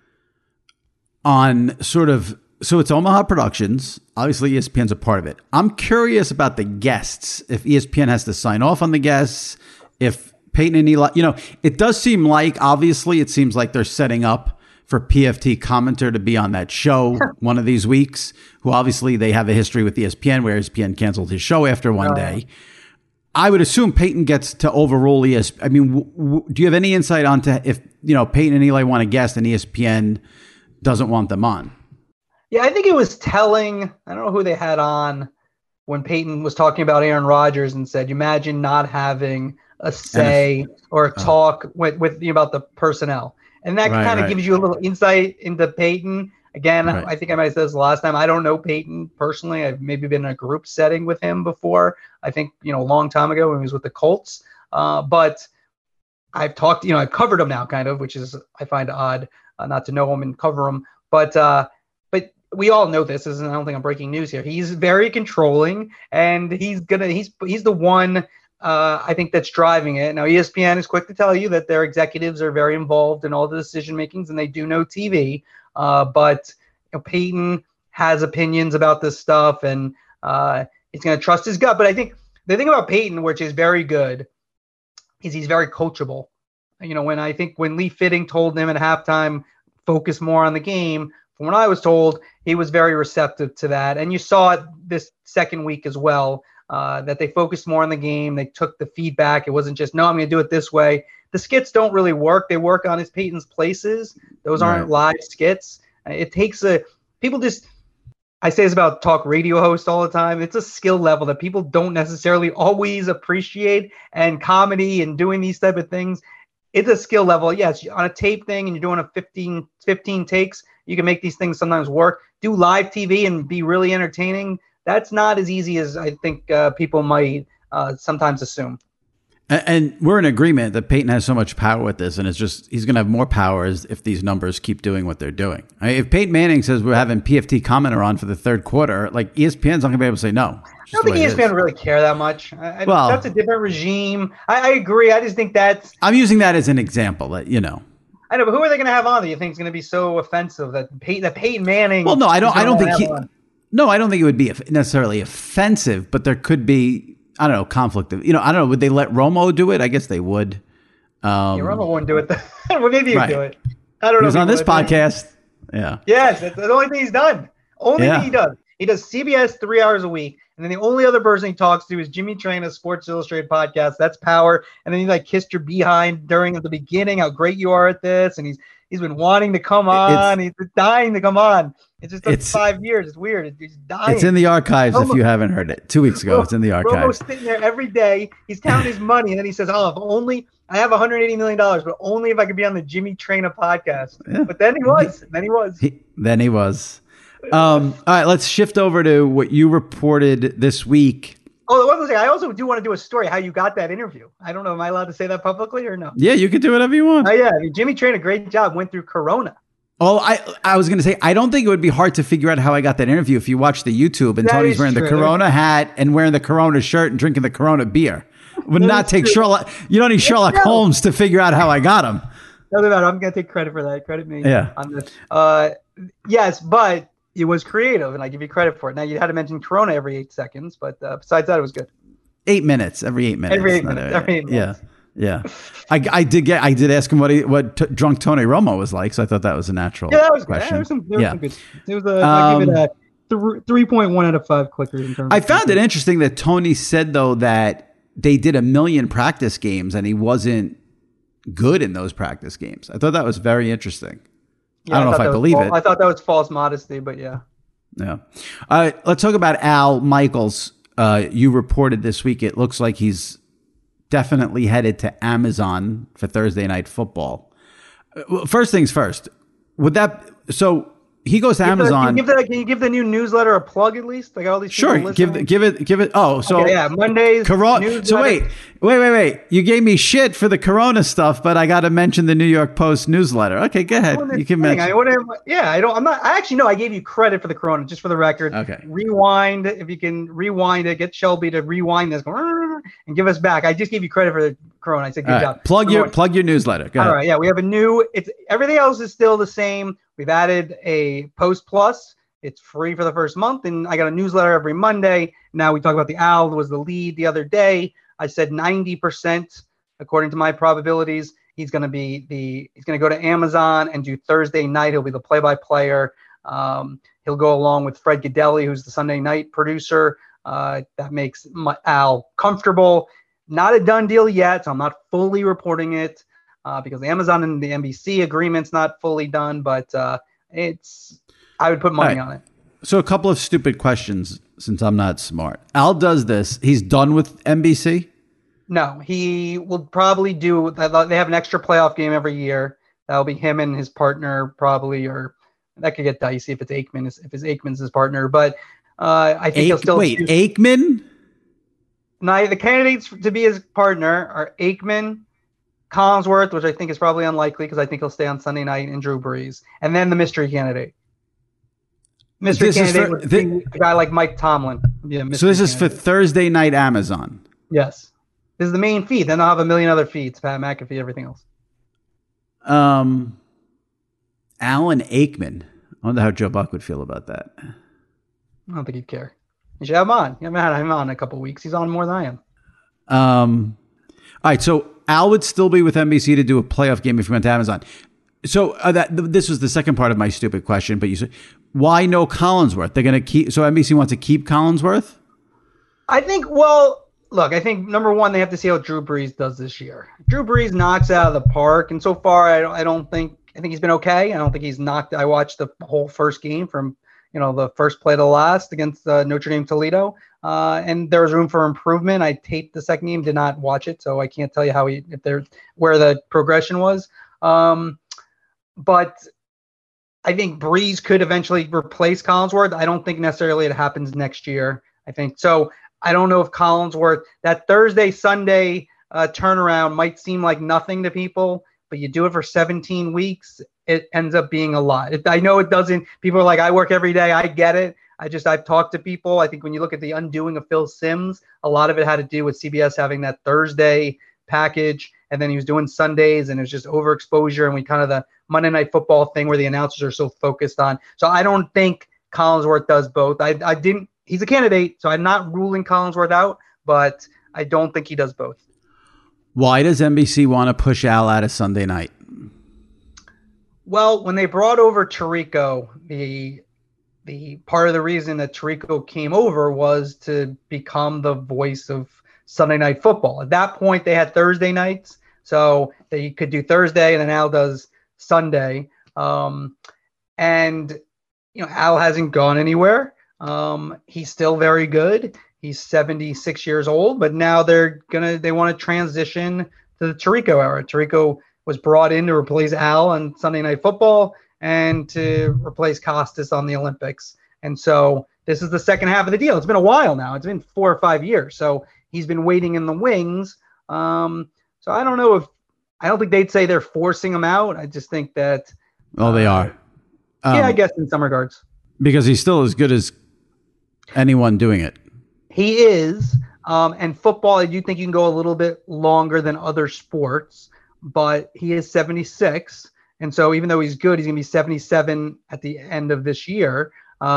on so it's Omaha Productions, obviously ESPN's a part of it. I'm curious about the guests, if ESPN has to sign off on the guests, if Peyton and Eli, it does seem like, obviously it seems like they're setting up for PFT commenter to be on that show one of these weeks, who obviously they have a history with ESPN where ESPN canceled his show after one day. I would assume Peyton gets to overrule ESPN. I mean, do you have any insight onto if, Peyton and Eli want a guest and ESPN doesn't want them on? Yeah, I think it was telling. I don't know who they had on when Peyton was talking about Aaron Rodgers and said, imagine not having a say or a talk with about the personnel. And that kind of gives you a little insight into Peyton. Again, Right. I think I might have said this last time. I don't know Peyton personally. I've maybe been in a group setting with him before. I think, a long time ago when he was with the Colts. But I've talked, I've covered him now kind of, which is, I find odd not to know him and cover him. But we all know this. I don't think I'm breaking news here. He's very controlling, and he's the one I think that's driving it. Now, ESPN is quick to tell you that their executives are very involved in all the decision makings, and they do know TV. But Peyton has opinions about this stuff, and he's going to trust his gut. But I think the thing about Peyton, which is very good, is he's very coachable. When Lee Fitting told him at halftime, focus more on the game, from what I was told, he was very receptive to that. And you saw it this second week as well, that they focused more on the game. They took the feedback. It wasn't just, no, I'm going to do it this way. The skits don't really work. They work on his Peyton's places. Those aren't live skits. It takes I say this about talk radio hosts all the time. It's a skill level that people don't necessarily always appreciate. And comedy and doing these type of things, it's a skill level. Yes, on a tape thing and you're doing a 15 takes, you can make these things sometimes work. Do live TV and be really entertaining. That's not as easy as I think people might sometimes assume. And we're in agreement that Peyton has so much power with this, and he's going to have more power if these numbers keep doing what they're doing. I mean, if Peyton Manning says we're having PFT commenter on for the third quarter, like ESPN's not going to be able to say no. I don't think ESPN really care that much. Well, that's a different regime. I agree. I just think I'm using that as an example that, I know, but who are they going to have on that you think is going to be so offensive that Peyton Manning? Well, no, I don't think it would be necessarily offensive, but there could be, I don't know, conflict. I don't know. Would they let Romo do it? I guess they would. Romo wouldn't do it. Well, maybe he'd do it. I don't know. He was on this podcast. Yeah. Yes, that's the only thing he's done. Only thing he does. He does CBS 3 hours a week, and then the only other person he talks to is Jimmy Traina, Sports Illustrated podcast. That's power. And then he kissed your behind at the beginning, how great you are at this, and he's been wanting to come on. He's dying to come on. It just took 5 years. It's weird. He's dying. It's in the archives if you haven't heard it. 2 weeks ago, it's in the archives. Romo's sitting there every day. He's counting his money, and then he says, "Oh, if only I have $180 million, but only if I could be on the Jimmy Traina podcast." Yeah. But then he was. Then he was. All right, let's shift over to what you reported this week. Oh, the one thing I also do want to do a story how you got that interview. I don't know. Am I allowed to say that publicly or no? Yeah, you can do whatever you want. Oh yeah, Jimmy Traina, great job. Went through Corona. Oh, I was going to say, I don't think it would be hard to figure out how I got that interview if you watch the YouTube and Tony's wearing the Corona hat and wearing the Corona shirt and drinking the Corona beer. Would not take Sherlock. You don't need Sherlock Holmes to figure out how I got him. Doesn't matter. I'm going to take credit for that. Credit me on this. Yes, but it was creative, and I give you credit for it. Now, you had to mention Corona every 8 seconds, but besides that, it was good. 8 minutes. Every 8 minutes. Every 8 minutes. Yeah. Yeah, I did ask him what drunk Tony Romo was like, so I thought that was a natural question. There was some good. It was I give it a 3.1 out of 5 clickers in terms. I found it interesting that Tony said though that they did 1 million practice games and he wasn't good in those practice games. I thought that was very interesting. Yeah, I don't know if I believe it. I thought that was false modesty, but yeah. Yeah. All right, let's talk about Al Michaels. You reported this week. It looks like he's definitely headed to Amazon for Thursday Night Football. First things first. He goes to Amazon. Can you give the new newsletter a plug at least? Like all these. Sure. Give it. Oh, so okay, yeah, Mondays. Corona. So wait. You gave me shit for the Corona stuff, but I got to mention the New York Post newsletter. Okay, go ahead. You can mention. I gave you credit for the Corona, just for the record. Okay. Rewind if you can rewind it. Get Shelby to rewind this and give us back. I just gave you credit for the Corona. I said good job. Plug your newsletter. Go ahead. All right. Yeah, we have a new. Everything else is still the same. We've added a Post Plus. It's free for the first month, and I got a newsletter every Monday. Now we talk about the Al was the lead the other day. I said 90%, according to my probabilities, he's going to go to Amazon and do Thursday night. He'll be the play-by-player. He'll go along with Fred Gaudelli, who's the Sunday night producer. That makes Al comfortable. Not a done deal yet, so I'm not fully reporting it. Because Amazon and the NBC agreement's not fully done, but I would put money on it. So a couple of stupid questions since I'm not smart. Al does this. He's done with NBC? No, he will probably do. They have an extra playoff game every year. That'll be him and his partner probably, or That could get dicey if it's Aikman's his partner. But I think he'll still wait. Aikman. Now the candidates to be his partner are Aikman, Collinsworth, which I think is probably unlikely because I think he'll stay on Sunday night, and Drew Brees, and then the mystery candidate. Mystery candidate would be a guy like Mike Tomlin. Yeah, so this is for Thursday night Amazon. Yes. This is the main feed. Then they'll have a million other feeds, Pat McAfee, everything else. Alan Aikman. I wonder how Joe Buck would feel about that. I don't think he'd care. You should have him on. You haven't had him on in a couple of weeks. He's on more than I am. All right, so Al would still be with NBC to do a playoff game if he went to Amazon. So this was the second part of my stupid question, but you said, why no Collinsworth? They're going to keep. So NBC wants to keep Collinsworth? I think. Well, look. I think number one, they have to see how Drew Brees does this year. Drew Brees knocks out of the park, and so far, I don't think. I think he's been okay. I don't think he's knocked. I watched the whole first game from the first play to the last against Notre Dame Toledo, and there was room for improvement. I taped the second game, did not watch it, so I can't tell you where the progression was. But I think Brees could eventually replace Collinsworth. I don't think necessarily it happens next year. I think so. I don't know if Collinsworth, that Thursday, Sunday turnaround might seem like nothing to people, but you do it for 17 weeks, it ends up being a lot. I know it doesn't. People are like, I work every day. I get it. I've talked to people. I think when you look at the undoing of Phil Simms, a lot of it had to do with CBS having that Thursday package, and then he was doing Sundays, and it was just overexposure, and we kind of the Monday Night Football thing where the announcers are so focused on. So I don't think Collinsworth does both. He's a candidate, so I'm not ruling Collinsworth out, but I don't think he does both. Why does NBC want to push Al out of Sunday night? Well, when they brought over Tirico, the part of the reason that Tirico came over was to become the voice of Sunday Night Football. At that point, they had Thursday nights, so they could do Thursday, and then Al does Sunday. And Al hasn't gone anywhere. He's still very good. He's 76 years old, but now they want to transition to the Tirico era. Tirico was brought in to replace Al on Sunday Night Football and to replace Costas on the Olympics. And so this is the second half of the deal. It's been a while now. It's been 4 or 5 years. So he's been waiting in the wings. So I don't know I don't think they'd say they're forcing him out. I just think that. Oh, they are. I guess in some regards. Because he's still as good as anyone doing it. He is. And football, I do think you can go a little bit longer than other sports, but he is 76. And so even though he's good, he's going to be 77 at the end of this year.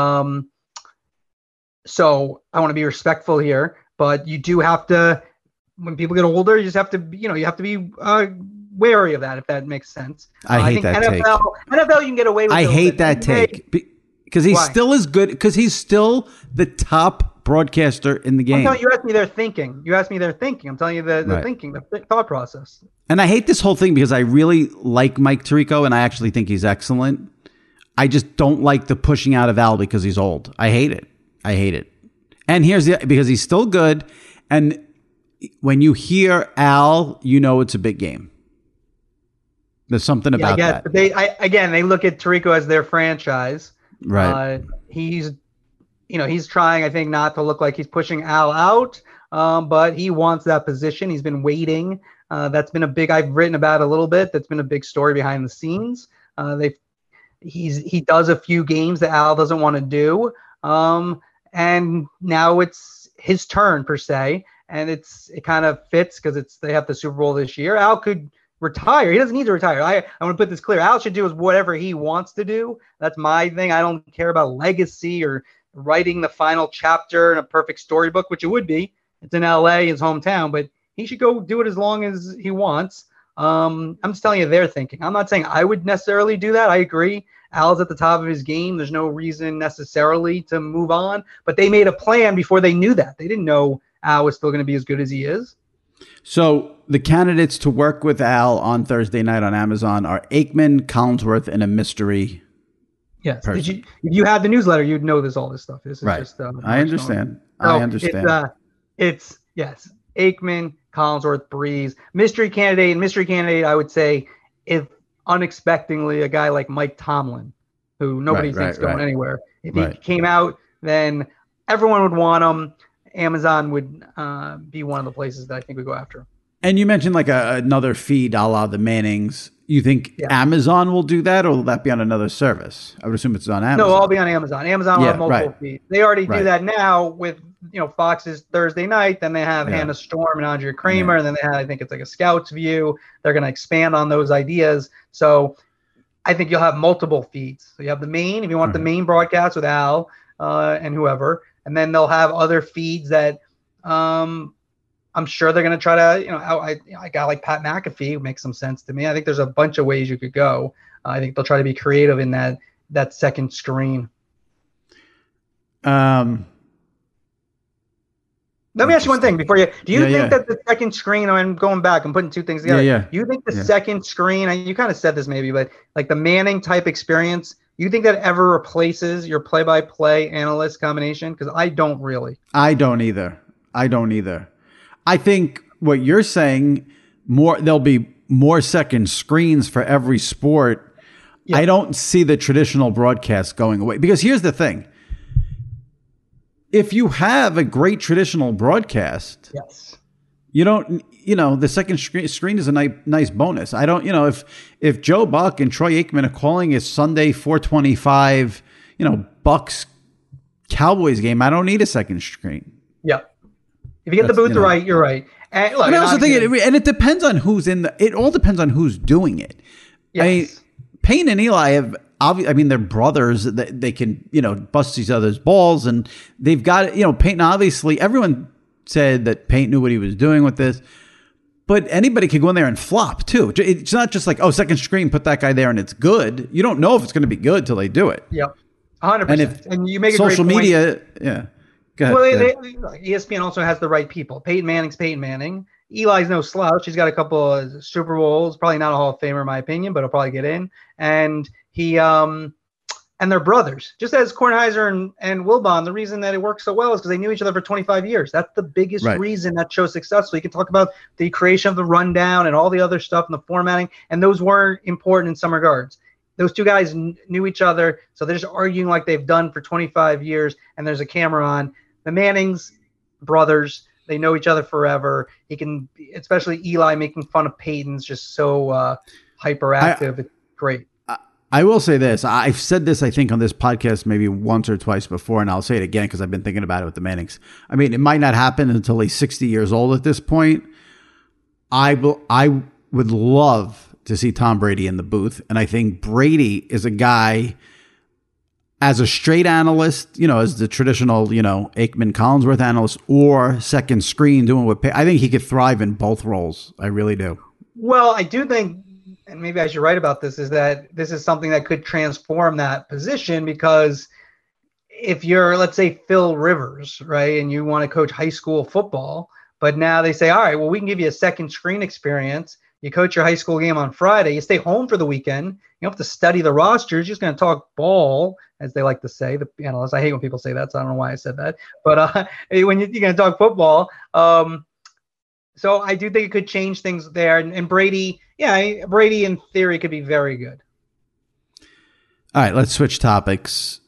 So I want to be respectful here, but you do have to, when people get older, you just have to, you have to be wary of that, if that makes sense. I hate that take. NFL, you can get away with it. I hate that take because he's still as good, because he's still the top broadcaster in the game. You asked me their thinking. I'm telling you the thinking, the thought process. And I hate this whole thing because I really like Mike Tirico, and I actually think he's excellent. I just don't like the pushing out of Al because he's old. I hate it. And because he's still good. And when you hear Al, it's a big game. There's something about that. But they look at Tirico as their franchise. Right. He's trying, I think, not to look like he's pushing Al out, but he wants that position. He's been waiting. That's been I've written about it a little bit. That's been a big story behind the scenes. He does a few games that Al doesn't want to do. And now it's his turn per se. And it kind of fits because they have the Super Bowl this year. Al could retire. He doesn't need to retire. I want to put this clear. Al should do whatever he wants to do. That's my thing. I don't care about legacy or writing the final chapter in a perfect storybook, which it would be. It's in LA, his hometown, but he should go do it as long as he wants. I'm just telling you their thinking. I'm not saying I would necessarily do that. I agree. Al's at the top of his game. There's no reason necessarily to move on, but they made a plan before they knew that. They didn't know Al was still going to be as good as he is. So the candidates to work with Al on Thursday night on Amazon are Aikman, Collinsworth, and a mystery. Yes. If you had the newsletter, you'd know all this stuff. This is right. Just, I understand. I understand. It's Aikman, Collinsworth, Brees, mystery candidate. I would say, if unexpectedly a guy like Mike Tomlin who nobody thinks going anywhere. If he Right. came out, then everyone would want him. Amazon would be one of the places that I think we go after. And you mentioned like another feed a la the Mannings. You think Amazon will do that, or will that be on another service? I would assume it's on Amazon. No, I'll be on Amazon. Amazon will have multiple feeds. They already do that now with Fox's Thursday night. Then they have Hannah Storm and Andrea Kramer, and then they have, I think it's like a Scouts View. They're going to expand on those ideas. So I think you'll have multiple feeds. So you have the main, if you want the main broadcast with Al and whoever, and then they'll have other feeds that I'm sure they're going to try to, I got like Pat McAfee, makes some sense to me. I think there's a bunch of ways you could go. I think they'll try to be creative in that second screen. Let me ask you one thing before you. Do you think that the second screen? I'm going back. I'm putting two things together. Do you think the second screen? And you kind of said this maybe, but like the Manning type experience, you think that ever replaces your play-by-play analyst combination? Because I don't really. I don't either. I think what you're saying, there'll be more second screens for every sport. Yeah. I don't see the traditional broadcast going away, because here's the thing. If you have a great traditional broadcast, you don't, the second screen is a nice bonus. I don't, if Joe Buck and Troy Aikman are calling a Sunday 425, Bucks Cowboys game, I don't need a second screen. Yeah. If you get the booth right, you're right. And look, I also think it depends on who's it all depends on who's doing it. Yes. I mean, Peyton and Eli have, they're brothers. They can, bust each other's balls, and they've got, Peyton, obviously, everyone said that Peyton knew what he was doing with this, but anybody could go in there and flop too. It's not just like, second screen, put that guy there and it's good. You don't know if it's going to be good till they do it. Yep. 100%. And you make a social great media, point. ESPN also has the right people. Peyton Manning's Peyton Manning. Eli's no slouch. He's got a couple of Super Bowls. Probably not a Hall of Famer in my opinion, but he'll probably get in. And he and they're brothers. Just as Kornheiser and Wilbon, the reason that it works so well is because they knew each other for 25 years. That's the biggest reason that show's successful. You can talk about the creation of the rundown and all the other stuff and the formatting, and those were important in some regards. Those two guys knew each other, so they're just arguing like they've done for 25 years, and there's a camera on. The Mannings brothers, they know each other forever. He can, especially Eli making fun of Peyton's just so hyperactive. It's great. I will say this. I've said this, I think, on this podcast maybe once or twice before, and I'll say it again because I've been thinking about it with the Mannings. I mean, it might not happen until he's 60 years old at this point. I would love to see Tom Brady in the booth, and I think Brady is a guy, as a straight analyst, as the traditional, Aikman Collinsworth analyst, or second screen doing what I think he could thrive in both roles. I really do. Well, I do think, and maybe I should write about this, is that this is something that could transform that position, because if you're, let's say, Phil Rivers, right, and you want to coach high school football, but now they say, all right, well, we can give you a second screen experience. You coach your high school game on Friday. You stay home for the weekend. You don't have to study the rosters. You're just going to talk ball, as they like to say, the analysts. I hate when people say that, so I don't know why I said that. But when you're going to talk football, so I do think it could change things there. And Brady, Brady in theory could be very good. All right, let's switch topics.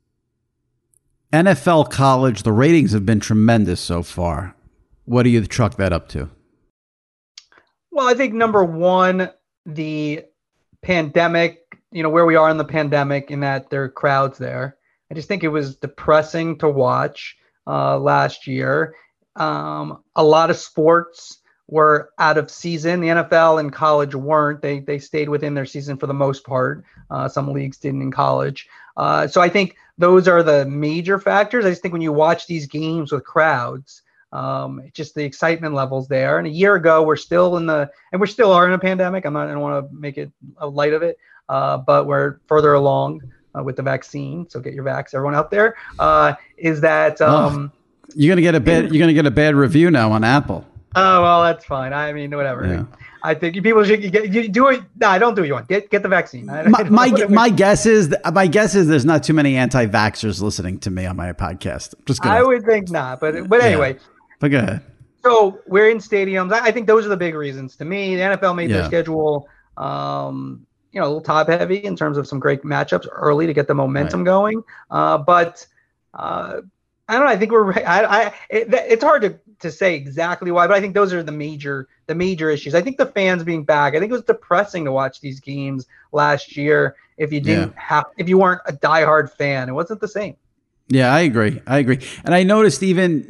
NFL college, the ratings have been tremendous so far. What do you chalk that up to? Well, I think number one, the pandemic, where we are in the pandemic, in that there are crowds there. I just think it was depressing to watch last year. A lot of sports were out of season. The NFL and college weren't. They stayed within their season for the most part. Some leagues didn't in college. So I think those are the major factors. I just think when you watch these games with crowds, just the excitement levels there. And a year ago, we still are in a pandemic. I don't want to make it a light of it, but we're further along with the vaccine. So get your vax, everyone out there. Is that you're gonna get a bad review now on Apple? Oh well, that's fine. I mean, whatever. Yeah. I think people should do it. No, don't do what you want. Get the vaccine. My guess is there's not too many anti-vaxxers listening to me on my podcast. I would think not, but anyway. But go ahead. So we're in stadiums. I think those are the big reasons to me. The NFL made their schedule a little top heavy in terms of some great matchups early to get the momentum going. But I don't know. I think it's hard to say exactly why, but I think those are the major issues. I think the fans being back. I think it was depressing to watch these games last year if you if you weren't a diehard fan. It wasn't the same. Yeah, I agree. And I noticed even,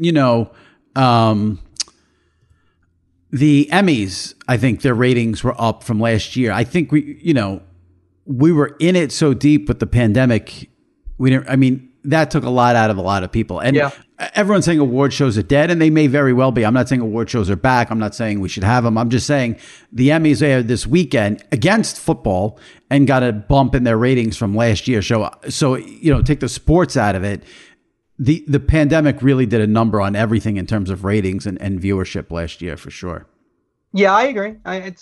the Emmys, I think their ratings were up from last year. I think we were in it so deep with the pandemic. That took a lot out of a lot of people. And everyone's saying award shows are dead, and they may very well be. I'm not saying award shows are back. I'm not saying we should have them. I'm just saying the Emmys aired this weekend against football and got a bump in their ratings from last year. So take the sports out of it. The pandemic really did a number on everything in terms of ratings and viewership last year, for sure. Yeah, I agree. I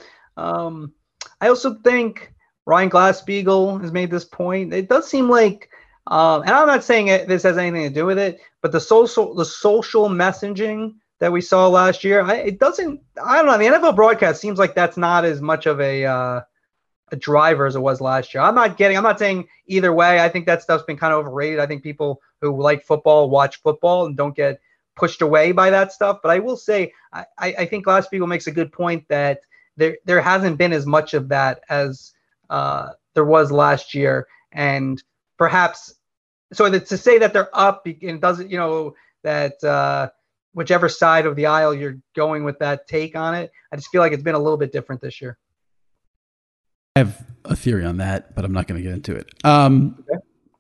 also think Ryan Glass-Steagall has made this point. It does seem like, and I'm not saying this has anything to do with it, but the social messaging that we saw last year, I don't know. The NFL broadcast seems like that's not as much of a driver as it was last year. I'm not saying either way. I think that stuff's been kind of overrated. I think people who like football watch football and don't get pushed away by that stuff. But I will say, I think Glass-Steagall makes a good point that there hasn't been as much of that as there was last year. And perhaps, so that to say that they're up and doesn't, that whichever side of the aisle you're going with that take on it, I just feel like it's been a little bit different this year. I have a theory on that, but I'm not going to get into it. Okay.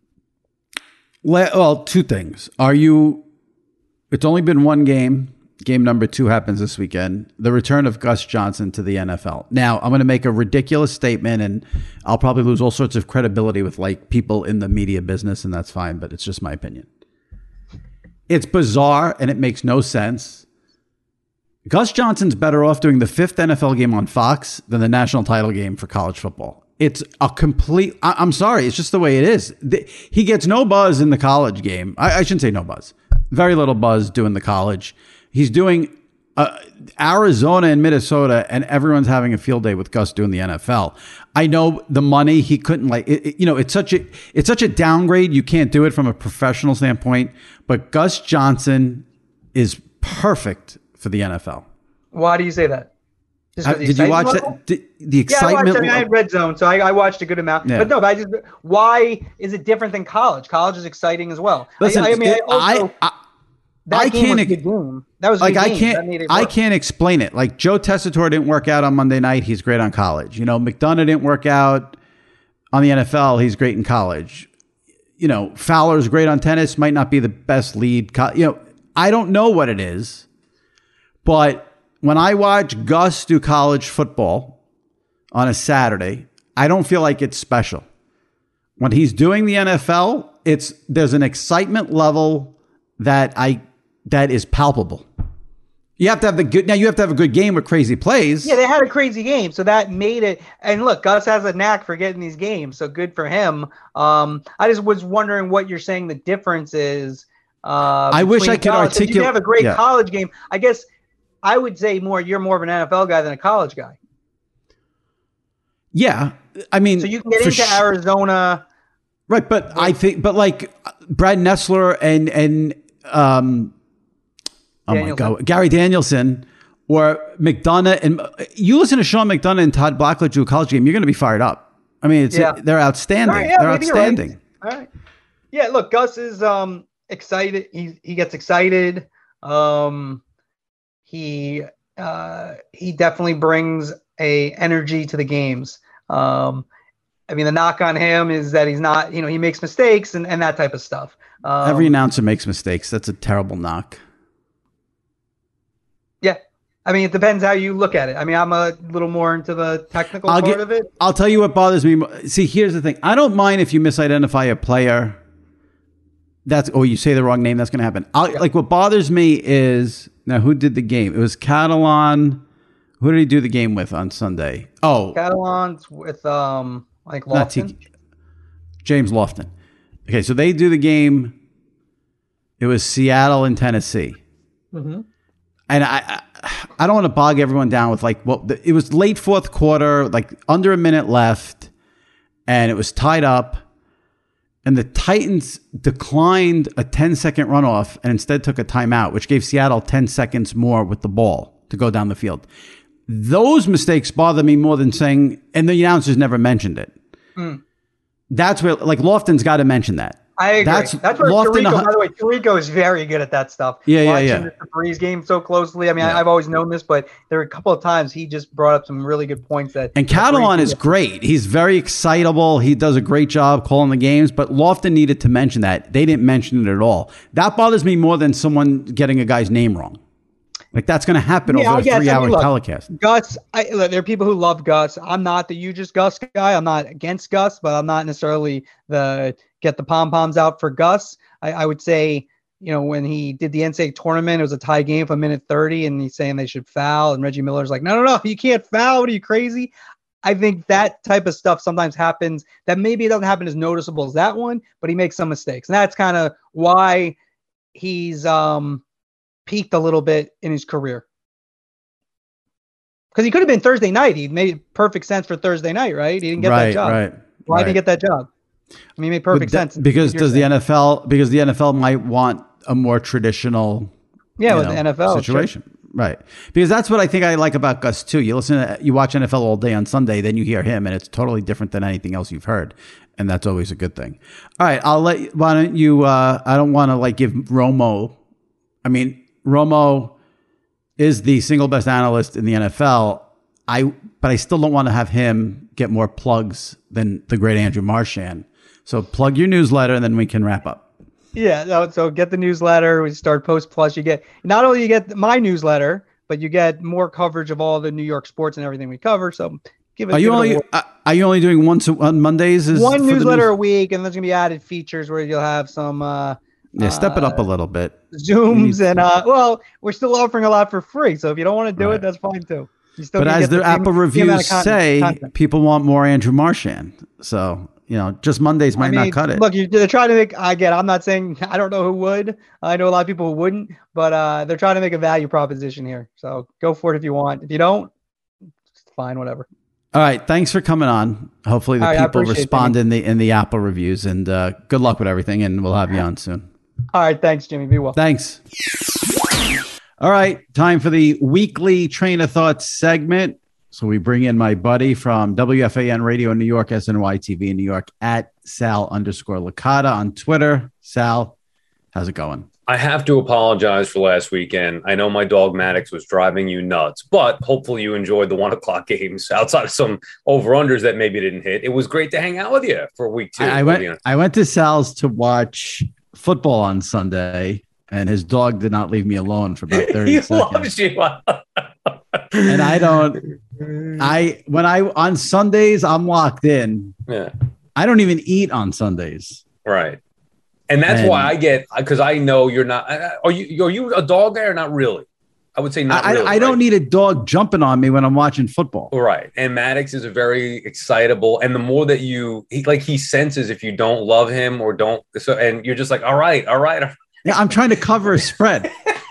Well, two things. It's only been one game. Game number 2 happens this weekend. The return of Gus Johnson to the NFL. Now, I'm going to make a ridiculous statement, and I'll probably lose all sorts of credibility with people in the media business, and that's fine, but it's just my opinion. It's bizarre, and it makes no sense. Gus Johnson's better off doing the 5th NFL game on Fox than the national title game for college football. It's a complete, I'm sorry, it's just the way it is. He gets no buzz in the college game. I shouldn't say no buzz. Very little buzz doing the college. He's doing Arizona and Minnesota, and everyone's having a field day with Gus doing the NFL. I know the money, he couldn't it's such a downgrade. You can't do it from a professional standpoint, but Gus Johnson is perfect for the NFL. Why do you say that? Did you watch that? The excitement? I had Red Zone, so I watched a good amount. Yeah. But why is it different than college? College is exciting as well. Listen, that game was a good game. That was a good game. I can't explain it. Like Joe Tessitore didn't work out on Monday night. He's great on college. McDonough didn't work out on the NFL. He's great in college. Fowler's great on tennis. Might not be the best lead. I don't know what it is, but when I watch Gus do college football on a Saturday, I don't feel like it's special. When he's doing the NFL, there's an excitement level that is palpable. You have to have you have to have a good game with crazy plays. Yeah, they had a crazy game, so that made it. And look, Gus has a knack for getting these games, so good for him. I just was wondering what you're saying the difference is. I wish I could articulate. You can have a great college game. I guess I would say you're more of an NFL guy than a college guy. Yeah. So you can get into Arizona. Right. But I think, like Brad Nessler and Gary Danielson or McDonough, and you listen to Sean McDonough and Todd Blackledge do a college game, you're going to be fired up. They're outstanding. Right, they're outstanding. Right. All right. Yeah. Look, Gus is excited. He gets excited. He definitely brings a energy to the games. The knock on him is that he's not, he makes mistakes and that type of stuff. Every announcer makes mistakes. That's a terrible knock. Yeah. It depends how you look at it. I'm a little more into the technical part of it. I'll tell you what bothers me. See, here's the thing. I don't mind if you misidentify a player. You say the wrong name. That's going to happen. Like what bothers me is, now who did the game? It was Catalan. Who did he do the game with on Sunday? Oh, Catalan's with Lofton. James Lofton. Okay, so they do the game. It was Seattle and Tennessee. Mm-hmm. And I don't want to bog everyone down with like, well, it was late fourth quarter, like under a minute left, and it was tied up. And the Titans declined a 10-second runoff and instead took a timeout, which gave Seattle 10 seconds more with the ball to go down the field. Those mistakes bother me more than saying, and the announcers never mentioned it. That's where, like, Lofton's got to mention that. I agree. That's where Lofton, Tirico, by the way, Tirico is very good at that stuff. Watching the Breeze game so closely. I mean, I've always known this, but there were a couple of times he just brought up some really good points. And Catalan is great. He's very excitable. He does a great job calling the games, but Lofton needed to mention that. They didn't mention it at all. That bothers me more than someone getting a guy's name wrong. Like, that's going to happen over a 3-hour telecast. Gus, there are people who love Gus. I'm not the hugest Gus guy. I'm not against Gus, but I'm not necessarily the get the pom-poms out for Gus. I would say, when he did the NCAA tournament, it was a tie game for a minute 30, and he's saying they should foul. And Reggie Miller's like, no, you can't foul. What are you, crazy? I think that type of stuff sometimes happens that maybe it doesn't happen as noticeable as that one, but he makes some mistakes. And that's kind of why he's peaked a little bit in his career. Because he could have been Thursday night. He made perfect sense for Thursday night, right? He didn't get that job. Why didn't he get that job? I mean, it made perfect sense. Because the NFL might want a more traditional with the NFL situation. Sure. Right. Because that's what I think I like about Gus too. You watch NFL all day on Sunday, then you hear him, and it's totally different than anything else you've heard. And that's always a good thing. All right, why don't you I don't want to give Romo. I mean, Romo is the single best analyst in the NFL. But I still don't want to have him get more plugs than the great Andrew Marchand. So plug your newsletter, and then we can wrap up. Yeah. So get the newsletter. We start Post Plus. You get not only my newsletter, but you get more coverage of all the New York sports and everything we cover. So are you only doing once on Mondays? One newsletter a week, and there's gonna be added features where you'll have some. Step it up a little bit. Zooms and we're still offering a lot for free. So if you don't want to do it, that's fine too. But as the Apple reviews say, people want more Andrew Marchand. So, just Mondays might not cut it. Look, they're trying to make, I'm not saying, I don't know who would. I know a lot of people who wouldn't, but they're trying to make a value proposition here. So go for it if you want. If you don't, it's fine, whatever. All right. Thanks for coming on. Hopefully the people respond in the Apple reviews, and good luck with everything, and we'll have you on soon. All right. Thanks, Jimmy. Be well. Thanks. All right, time for the weekly Train of Thought segment. So we bring in my buddy from WFAN Radio in New York, SNY TV in New York, at Sal_Licata on Twitter. Sal, how's it going? I have to apologize for last weekend. I know my dog Maddox was driving you nuts, but hopefully you enjoyed the 1:00 games outside of some over-unders that maybe didn't hit. It was great to hang out with you for week 2. I went to Sal's to watch football on Sunday, and his dog did not leave me alone for about 30 seconds. He loves you. And on Sundays, I'm locked in. Yeah. I don't even eat on Sundays. Right. And that's why because I know you're not, are you a dog guy or not really? I would say not really. I don't need a dog jumping on me when I'm watching football. Right. And Maddox is a very excitable, and the more that he senses if you don't love him or don't, and you're just like, all right. Yeah, I'm trying to cover a spread.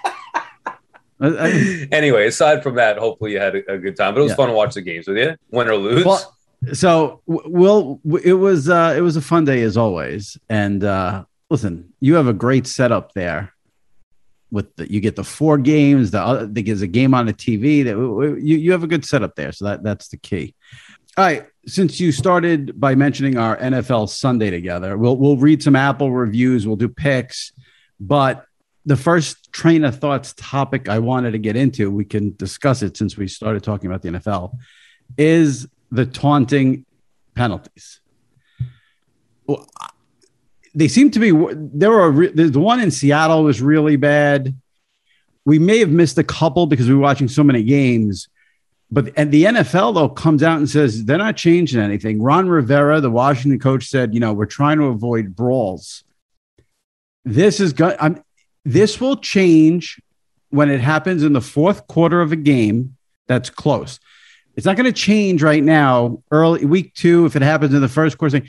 Anyway, aside from that, hopefully you had a good time. But it was fun to watch the games with you, win or lose. Well, so it was a fun day as always. And listen, you have a great setup there. You get the 4 games. There's a game on the TV. That you have a good setup there. So that's the key. All right. Since you started by mentioning our NFL Sunday together, we'll read some Apple reviews. We'll do picks. But the first train of thoughts topic I wanted to get into, we can discuss it since we started talking about the NFL, is the taunting penalties. They seem to be, the one in Seattle was really bad. We may have missed a couple because we were watching so many games. And the NFL, though, comes out and says they're not changing anything. Ron Rivera, the Washington coach, said, we're trying to avoid brawls. This will change when it happens in the fourth quarter of a game that's close. It's not going to change right now, early week 2, if it happens in the first quarter.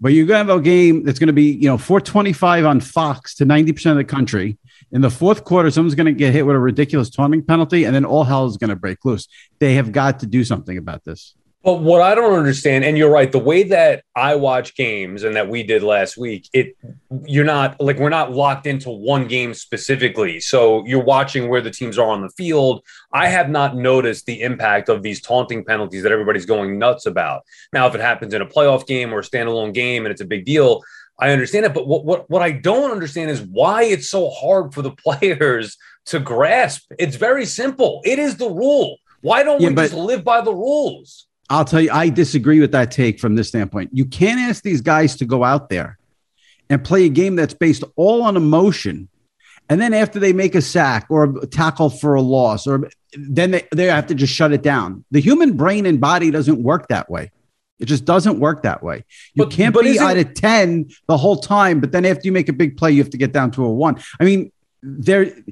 But you're going to have a game that's going to be, 425 on Fox to 90% of the country. In the fourth quarter, someone's going to get hit with a ridiculous taunting penalty, and then all hell is going to break loose. They have got to do something about this. But what I don't understand, and you're right, the way that I watch games and that we did last week, we're not locked into one game specifically. So you're watching where the teams are on the field. I have not noticed the impact of these taunting penalties that everybody's going nuts about. Now, if it happens in a playoff game or a standalone game and it's a big deal, I understand it. But what I don't understand is why it's so hard for the players to grasp. It's very simple. It is the rule. Why don't we just live by the rules? I'll tell you, I disagree with that take from this standpoint. You can't ask these guys to go out there and play a game that's based all on emotion. And then after they make a sack or a tackle for a loss, or then they have to just shut it down. The human brain and body doesn't work that way. It just doesn't work that way. You can't be out of 10 the whole time, but then after you make a big play, you have to get down to a 1. I mean, the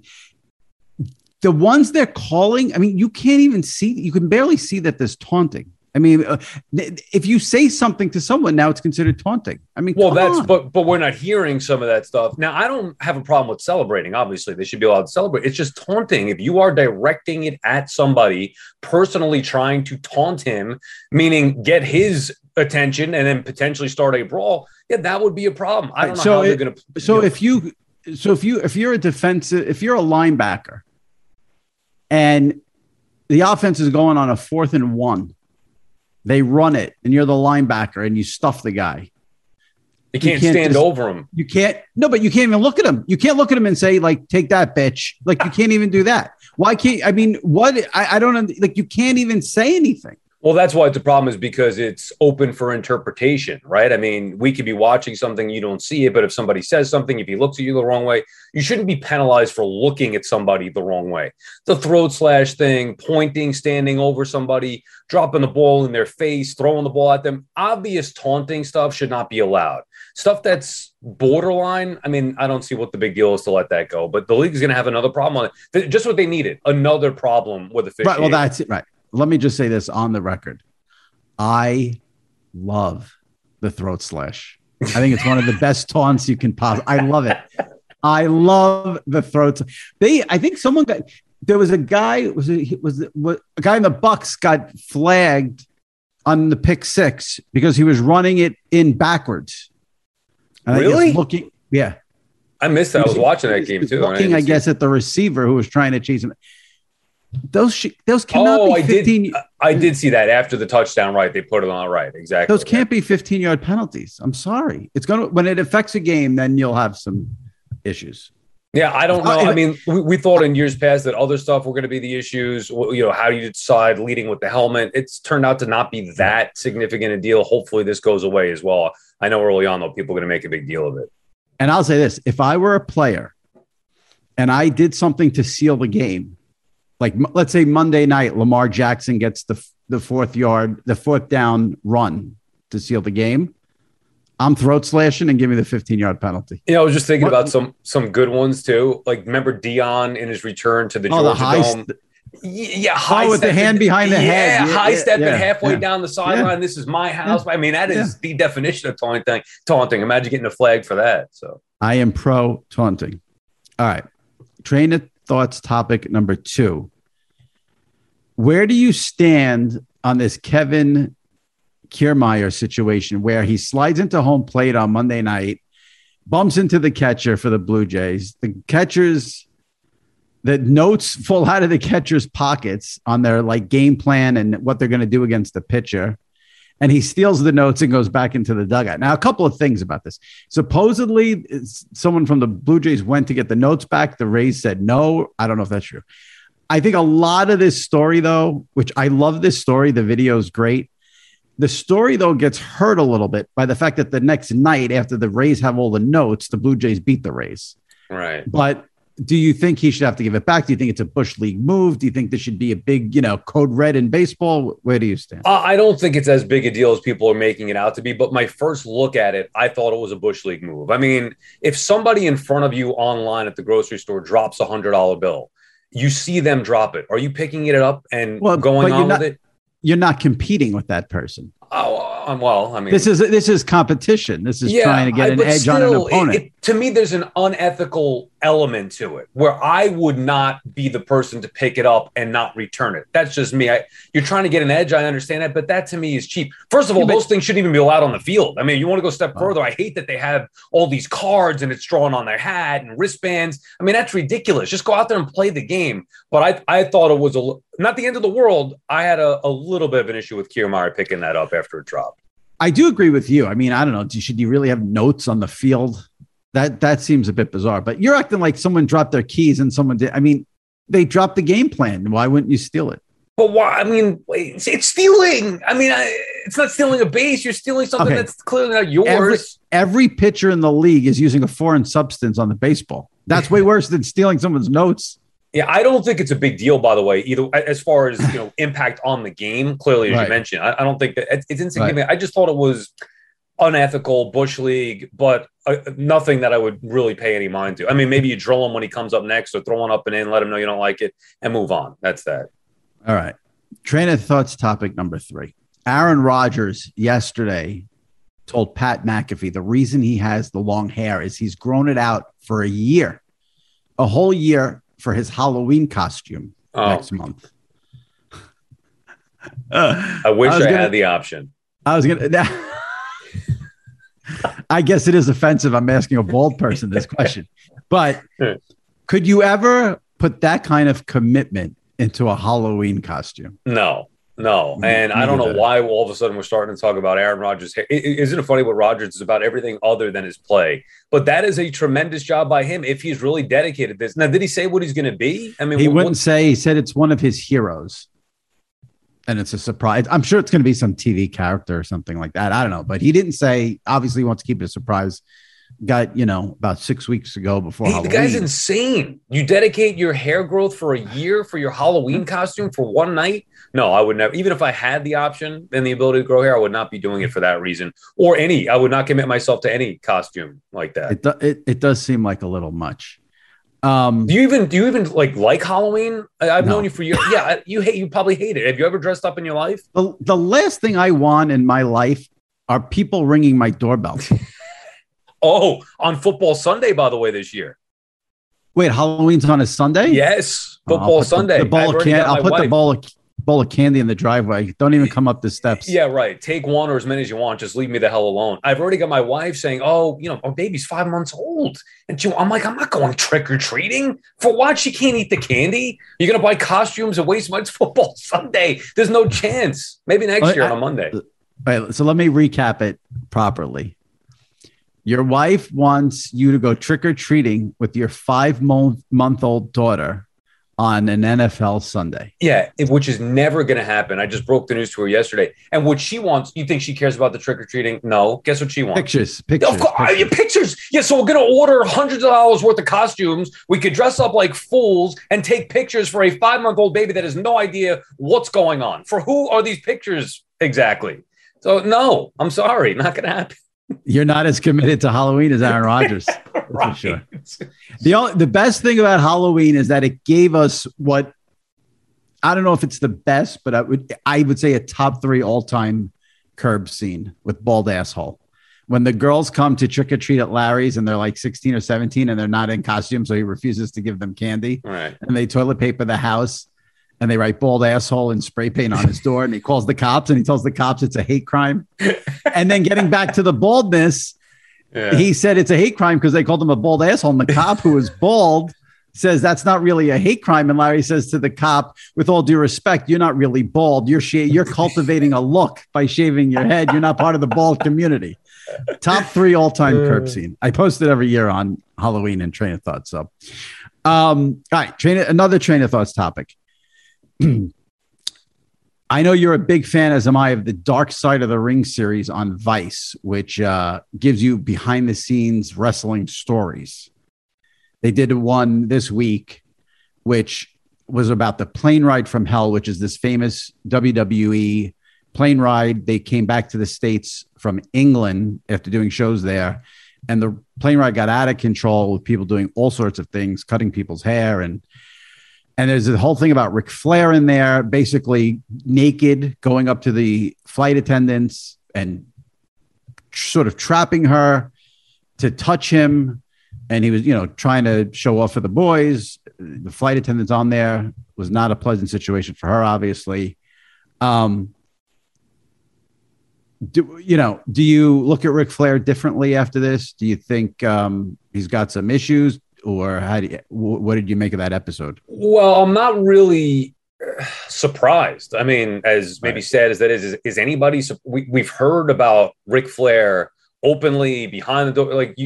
ones they're calling, I mean, you can't even see, you can barely see that there's taunting. I mean, if you say something to someone now, it's considered taunting. I mean, but we're not hearing some of that stuff. Now, I don't have a problem with celebrating. Obviously, they should be allowed to celebrate. It's just taunting. If you are directing it at somebody, personally trying to taunt him, meaning get his attention and then potentially start a brawl, that would be a problem. I don't know how they're going to. So if you're a defensive, if you're a linebacker, and the offense is going on a 4th and 1. They run it, and you're the linebacker, and you stuff the guy. You can't stand over him. You can't. No, but you can't even look at him. You can't look at him and say, like, take that, bitch. Like, you can't even do that. Why can't? I mean, what? I don't like. You can't even say anything. Well, that's why it's a problem, is because it's open for interpretation, right? I mean, we could be watching something, you don't see it, but if somebody says something, if he looks at you the wrong way, you shouldn't be penalized for looking at somebody the wrong way. The throat slash thing, pointing, standing over somebody, dropping the ball in their face, throwing the ball at them, obvious taunting stuff should not be allowed. Stuff that's borderline, I mean, I don't see what the big deal is to let that go, but the league is going to have another problem on it. Just what they needed, another problem with officiating. Right, well, that's it, right. Let me just say this on the record. I love the throat slash. I think it's one of the best taunts you can possibly. I love it. I love the throat. I think someone there was a guy, was a guy in the Bucks got flagged on the pick 6 because he was running it in backwards. Really? Yeah. I missed that. I was watching that game too. Looking, I guess, at the receiver who was trying to chase him. Those cannot be 15. I did see that after the touchdown, right? They put it on right. Exactly. Those can't be 15-yard penalties. I'm sorry. It's going to, when it affects a game, then you'll have some issues. Yeah, I don't know. I mean, we thought in years past that other stuff were going to be the issues. How do you decide leading with the helmet? It's turned out to not be that significant a deal. Hopefully this goes away as well. I know early on, though, people are going to make a big deal of it. And I'll say this. If I were a player and I did something to seal the game, like let's say Monday night, Lamar Jackson gets the 4th down run to seal the game, I'm throat slashing and give me the 15-yard penalty. I was just thinking about some good ones too. Like remember Dion in his return to the Georgia Dome. High with the hand behind the head. High stepping halfway down the sideline. Yeah. This is my house. I mean, that is the definition of taunting. Imagine getting a flag for that. So I am pro taunting. All right. Train of thoughts topic number 2. Where do you stand on this Kevin Kiermaier situation where he slides into home plate on Monday night, bumps into the catcher for the Blue Jays? The catchers, the notes fall out of the catcher's pockets on their game plan and what they're going to do against the pitcher. And he steals the notes and goes back into the dugout. Now, a couple of things about this. Supposedly, someone from the Blue Jays went to get the notes back. The Rays said no. I don't know if that's true. I think a lot of this story, though, which I love this story, the video is great. The story, though, gets hurt a little bit by the fact that the next night after the Rays have all the notes, the Blue Jays beat the Rays. Right. But do you think he should have to give it back? Do you think it's a Bush League move? Do you think this should be a big, code red in baseball? Where do you stand? I don't think it's as big a deal as people are making it out to be. But my first look at it, I thought it was a Bush League move. I mean, if somebody in front of you online at the grocery store drops $100 bill, you see them drop it. Are you picking it up and going on with it? You're not competing with that person. Oh, Well, I mean, this is competition. This is trying to get an edge on an opponent. To me, there's an unethical element to it where I would not be the person to pick it up and not return it. That's just me. You're trying to get an edge. I understand that, but that to me is cheap. First of all, those things shouldn't even be allowed on the field. I mean, you want to go a step further. I hate that they have all these cards and it's drawn on their hat and wristbands. I mean, that's ridiculous. Just go out there and play the game. But I thought it was not the end of the world. I had a little bit of an issue with Kiermaier picking that up after it dropped. I do agree with you. I mean, I don't know. Should you really have notes on the field? That seems a bit bizarre. But you're acting like someone dropped their keys and someone did. I mean, they dropped the game plan. Why wouldn't you steal it? But why? I mean, it's stealing. I mean, it's not stealing a base. You're stealing something that's clearly not yours. Every pitcher in the league is using a foreign substance on the baseball. That's way worse than stealing someone's notes. Yeah, I don't think it's a big deal, by the way, either as far as impact on the game. Clearly, as you mentioned, I don't think that it's insignificant. Right. I just thought it was unethical, Bush League, but nothing that I would really pay any mind to. I mean, maybe you drill him when he comes up next, or throw one up and in, let him know you don't like it, and move on. That's that. All right. Train of thoughts topic number 3. Aaron Rodgers yesterday told Pat McAfee the reason he has the long hair is he's grown it out for a whole year for his Halloween costume next month. I wish I had the option. I guess it is offensive. I'm asking a bald person this question, but could you ever put that kind of commitment into a Halloween costume? No. And I don't know why all of a sudden we're starting to talk about Aaron Rodgers. Isn't it funny what Rodgers is about everything other than his play? But that is a tremendous job by him if he's really dedicated to this. Now, did he say what he's going to be? I mean, he wouldn't say. He said it's one of his heroes. And it's a surprise. I'm sure it's going to be some TV character or something like that. I don't know. But he didn't say, obviously he wants to keep it a surprise. Got, about 6 weeks ago before Halloween. The guy's insane. You dedicate your hair growth for a year for your Halloween costume for one night? No, I would never. Even if I had the option and the ability to grow hair, I would not be doing it for that reason. Or I would not commit myself to any costume like that. It does seem like a little much. Do you even like Halloween? I've known you for years. Yeah, you probably hate it. Have you ever dressed up in your life? The last thing I want in my life are people ringing my doorbell. Oh, on Football Sunday, by the way, this year. Wait, Halloween's on a Sunday? Yes, Football Sunday. I'll put the bowl of candy in the driveway. Don't even come up the steps. Yeah, right. Take one or as many as you want. Just leave me the hell alone. I've already got my wife saying, our baby's 5 months old. And I'm like, I'm not going trick-or-treating. For what? She can't eat the candy? You're going to buy costumes and waste money? It's Football Sunday. There's no chance. Maybe next year on a Monday. All right, so let me recap it properly. Your wife wants you to go trick-or-treating with your 5-month-old daughter on an NFL Sunday. Yeah, which is never going to happen. I just broke the news to her yesterday. And what she wants, you think she cares about the trick-or-treating? No. Guess what she wants? Pictures. Of course, pictures. Yeah, so we're going to order hundreds of dollars worth of costumes. We could dress up like fools and take pictures for a 5-month-old baby that has no idea what's going on. For who are these pictures exactly? So, no, I'm sorry. Not going to happen. You're not as committed to Halloween as Aaron Rodgers. Right. For sure. The best thing about Halloween is that it gave us what, I don't know if it's the best, but I would say a top 3 all-time curb scene with Bald Asshole. When the girls come to trick or treat at Larry's and they're like 16 or 17 and they're not in costume, so he refuses to give them candy. Right. And they toilet paper the house and they write Bald Asshole in spray paint on his door, and he calls the cops and he tells the cops it's a hate crime. And then getting back to the baldness, he said it's a hate crime because they called him a bald asshole. And the cop, who is bald, says that's not really a hate crime. And Larry says to the cop, with all due respect, you're not really bald. You're cultivating a look by shaving your head. You're not part of the bald community. Top 3 all-time curb scene. I post it every year on Halloween and Train of Thought. So, all right, another Train of Thoughts topic. I know you're a big fan, as am I, of the Dark Side of the Ring series on Vice, which gives you behind-the-scenes wrestling stories. They did one this week, which was about the plane ride from hell, which is this famous WWE plane ride. They came back to the States from England after doing shows there, and the plane ride got out of control with people doing all sorts of things, cutting people's hair, and there's a whole thing about Ric Flair in there, basically naked, going up to the flight attendants and sort of trapping her to touch him. And he was, trying to show off for the boys. The flight attendants on there was not a pleasant situation for her, obviously. Do you look at Ric Flair differently after this? Do you think he's got some issues, or what did you make of that episode? Well, I'm not really surprised. I mean, as maybe sad as that is anybody? We've heard about Ric Flair openly behind the door. Like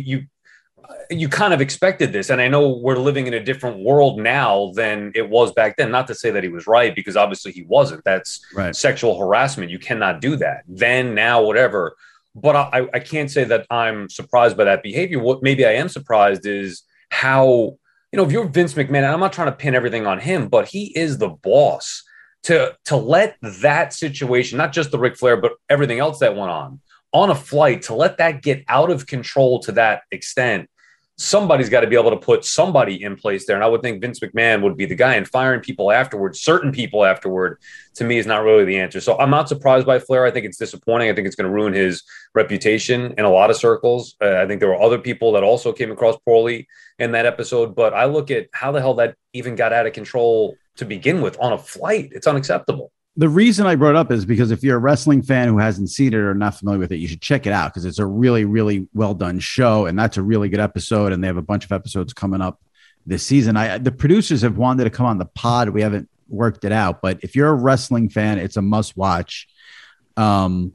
you kind of expected this. And I know we're living in a different world now than it was back then. Not to say that he was right, because obviously he wasn't. That's right. Sexual harassment. You cannot do that. Then, now, whatever. But I can't say that I'm surprised by that behavior. What maybe I am surprised is how, if you're Vince McMahon, and I'm not trying to pin everything on him, but he is the boss, to let that situation, not just the Ric Flair, but everything else that went on a flight, to let that get out of control to that extent. Somebody's got to be able to put somebody in place there. And I would think Vince McMahon would be the guy, and firing people afterwards, certain people afterward, to me is not really the answer. So I'm not surprised by Flair. I think it's disappointing. I think it's going to ruin his reputation in a lot of circles. I think there were other people that also came across poorly in that episode, but I look at how the hell that even got out of control to begin with on a flight. It's unacceptable. The reason I brought it up is because if you're a wrestling fan who hasn't seen it or not familiar with it, you should check it out, because it's a really, really well done show. And that's a really good episode. And they have a bunch of episodes coming up this season. The producers have wanted to come on the pod. We haven't worked it out, but if you're a wrestling fan, it's a must watch. And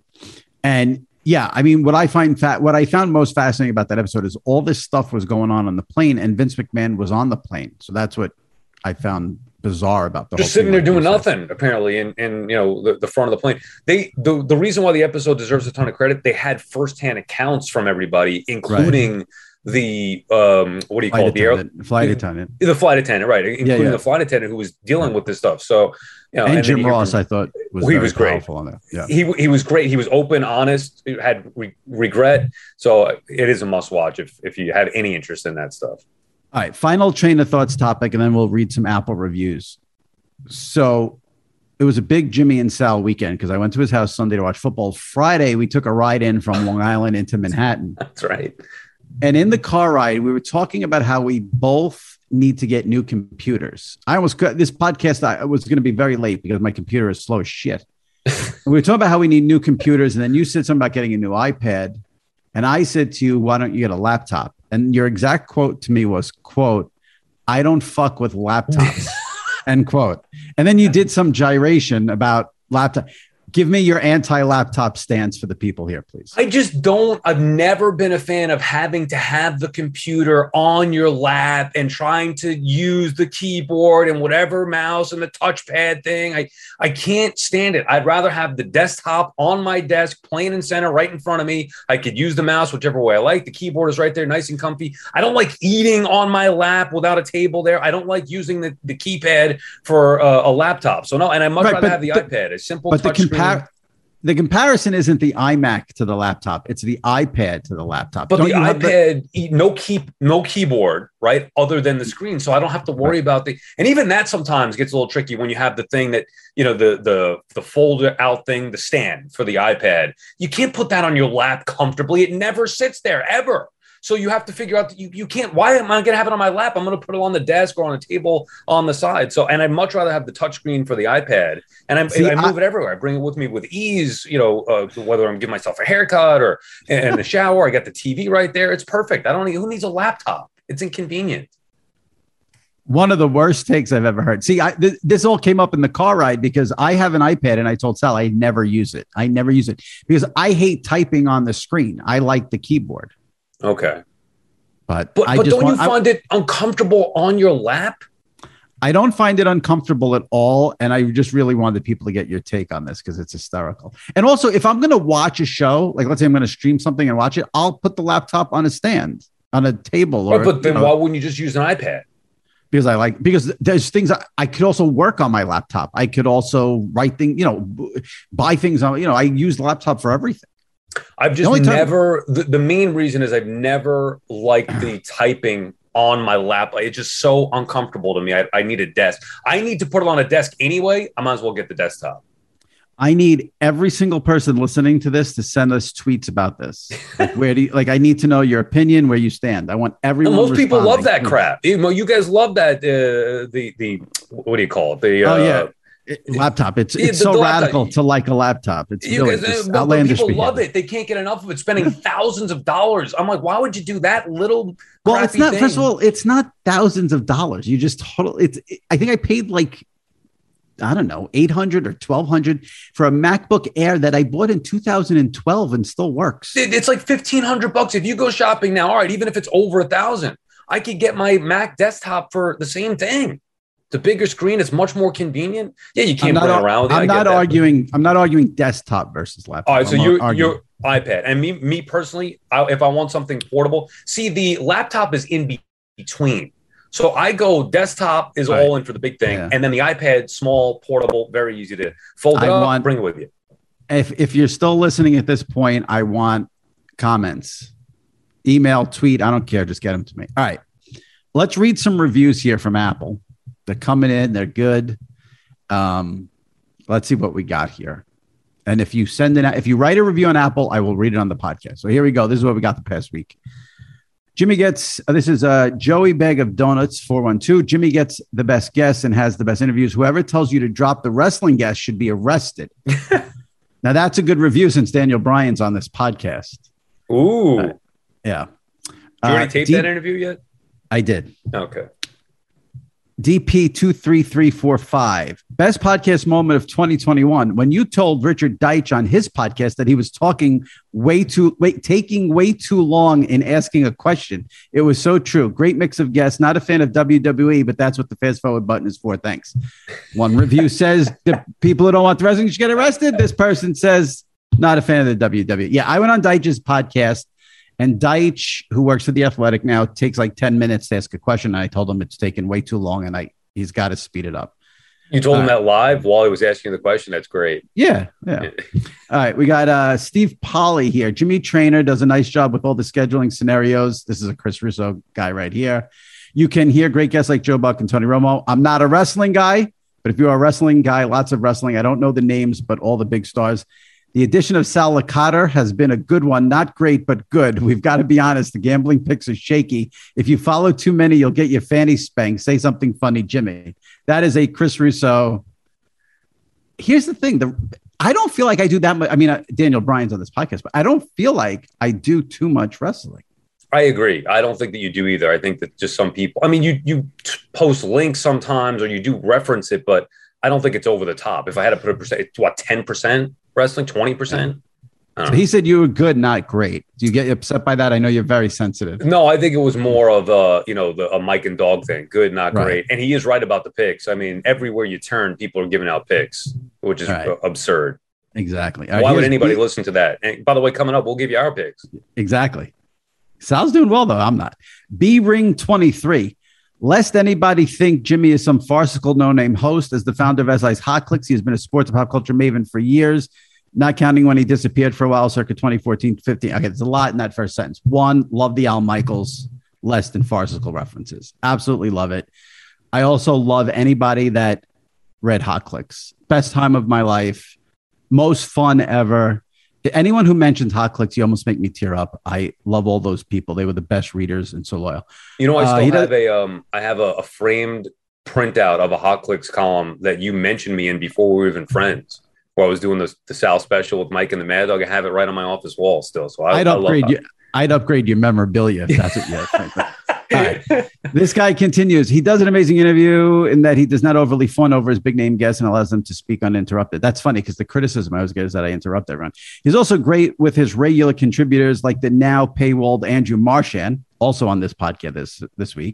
yeah, I mean, what I found most fascinating about that episode is all this stuff was going on the plane, and Vince McMahon was on the plane. So that's what I found bizarre about the just sitting there doing nothing, apparently, in the front of the plane. The reason why the episode deserves a ton of credit, they had firsthand accounts from everybody, including the what do you call it? The flight attendant, right? Including the flight attendant who was dealing with this stuff. So, and Jim Ross, I thought he was great on that. Yeah, he was great. He was open, honest, had regret. So it is a must watch if you have any interest in that stuff. All right, final train of thoughts topic, and then we'll read some Apple reviews. So it was a big Jimmy and Sal weekend, because I went to his house Sunday to watch football. Friday, we took a ride in from Long Island into Manhattan. That's right. And in the car ride, we were talking about how we both need to get new computers. This podcast I was going to be very late because my computer is slow as shit. We were talking about how we need new computers, and then you said something about getting a new iPad. And I said to you, why don't you get a laptop? And your exact quote to me was, quote, "I don't fuck with laptops," end quote. And then you did some gyration about laptop. Give me your anti-laptop stance for the people here, please. I've never been a fan of having to have the computer on your lap and trying to use the keyboard and whatever mouse and the touchpad thing. I can't stand it. I'd rather have the desktop on my desk, plain and center, right in front of me. I could use the mouse whichever way I like. The keyboard is right there, nice and comfy. I don't like eating on my lap without a table there. I don't like using the keypad for a laptop. So no, and I much rather have the iPad, a simple touchscreen. The comparison isn't the iMac to the laptop; it's the iPad to the laptop. But the iPad, no keyboard, right? Other than the screen, so I don't have to worry about and even that sometimes gets a little tricky when you have the thing that the folder out thing, the stand for the iPad. You can't put that on your lap comfortably; it never sits there ever. So you have to figure out that you can't. Why am I going to have it on my lap? I'm going to put it on the desk or on a table on the side. So, and I'd much rather have the touchscreen for the iPad. And I move it everywhere. I bring it with me with ease. Whether I'm giving myself a haircut or in the shower, I got the TV right there. It's perfect. Who needs a laptop? It's inconvenient. One of the worst takes I've ever heard. See, this all came up in the car ride because I have an iPad and I told Sal I never use it. I never use it because I hate typing on the screen. I like the keyboard. Okay. But don't you find it uncomfortable on your lap? I don't find it uncomfortable at all. And I just really wanted people to get your take on this because it's hysterical. And also, if I'm going to watch a show, like let's say I'm going to stream something and watch it, I'll put the laptop on a stand, on a table. But then why wouldn't you just use an iPad? Because there's things I could also work on my laptop. I could also write things, buy things on, I use the laptop for everything. I've just never, the main reason is I've never liked the typing on my lap. It's just so uncomfortable to me. I need a desk. I need to put it on a desk anyway. I might as well get the desktop. I need every single person listening to this to send us tweets about this. Like, where do you, like, I need to know your opinion, where you stand. I want everyone. Most people love that Please. crap. You guys love that. The what do you call it? The laptop. It's the so laptop. radical to like a laptop. It's really just outlandish people behavior. love it. They can't get enough of it. Spending thousands of dollars. I'm like, why would you do that little? Well, it's not. Thing? First of all, it's not thousands of dollars. You just I think I paid like, I don't know, $800 or $1,200 for a MacBook Air that I bought in 2012 and still works. It's like $1,500 if you go shopping now. All right, even if it's over $1,000, I could get my Mac desktop for the same thing. The bigger screen is much more convenient. Yeah, you can't bring around with it. I'm not arguing desktop versus laptop. All right, so you're iPad, and me personally, if I want something portable, see, the laptop is in between. So I go desktop is all in for the big thing, and then the iPad, small, portable, very easy to fold it up, bring it with you. If you're still listening at this point, I want comments, email, tweet. I don't care. Just get them to me. All right, let's read some reviews here from Apple. They're coming in. They're good. Let's see what we got here. And if you if you write a review on Apple, I will read it on the podcast. So here we go. This is what we got the past week. Jimmy gets, this is Joey Bag of Donuts 412. Jimmy gets the best guests and has the best interviews. Whoever tells you to drop the wrestling guest should be arrested. Now that's a good review since Daniel Bryan's on this podcast. Ooh. Yeah. Did you already tape that interview yet? I did. Okay. DP23345. Best podcast moment of 2021. When you told Richard Deitch on his podcast that he was taking way too long in asking a question. It was so true. Great mix of guests. Not a fan of WWE, but that's what the fast forward button is for. Thanks. One review says the people who don't want the wrestling should get arrested. This person says not a fan of the WWE. Yeah, I went on Deitch's podcast. And Deitch, who works for The Athletic now, takes like 10 minutes to ask a question. And I told him it's taken way too long and he's got to speed it up. You told him that live while he was asking the question? That's great. Yeah. All right. We got Steve Polly here. Jimmy Trainer does a nice job with all the scheduling scenarios. This is a Chris Russo guy right here. You can hear great guests like Joe Buck and Tony Romo. I'm not a wrestling guy, but if you're a wrestling guy, lots of wrestling. I don't know the names, but all the big stars. The addition of Sal Licata has been a good one. Not great, but good. We've got to be honest. The gambling picks are shaky. If you follow too many, you'll get your fanny spanked. Say something funny, Jimmy. That is a Chris Russo. Here's the thing. I don't feel like I do that much. I mean, Daniel Bryan's on this podcast, but I don't feel like I do too much wrestling. I agree. I don't think that you do either. I think that just some people, I mean, you post links sometimes or you do reference it, but I don't think it's over the top. If I had to put a percent, it's what, 10%? Wrestling 20%. So he said you were good, not great. Do you get upset by that? I know you're very sensitive. No, I think it was more of a Mike and Dog thing. Good, not great. And he is right about the picks. I mean, everywhere you turn, people are giving out picks, which is absurd. Exactly. Why would anybody listen to that? And by the way, coming up, we'll give you our picks. Exactly. Sal's doing well, though. I'm not. B-Ring 23. Lest anybody think Jimmy is some farcical no-name host, as the founder of SI's Hot Clicks, he has been a sports and pop culture maven for years, not counting when he disappeared for a while, circa 2014-15. Okay, there's a lot in that first sentence. One, love the Al Michaels less than farcical references. Absolutely love it. I also love anybody that read Hot Clicks. Best time of my life. Most fun ever. Anyone who mentions Hot Clicks, you almost make me tear up. I love all those people. They were the best readers and so loyal. You know, I have a framed printout of a Hot Clicks column that you mentioned me in before we were even friends, where I was doing the Sal special with Mike and the Mad Dog. I have it right on my office wall still. So I'd upgrade your memorabilia if that's what you think. All right. This guy continues. He does an amazing interview in that he does not overly fawn over his big name guests and allows them to speak uninterrupted. That's funny because the criticism I always get is that I interrupt everyone. He's also great with his regular contributors like the now paywalled Andrew Marchand, also on this podcast this week,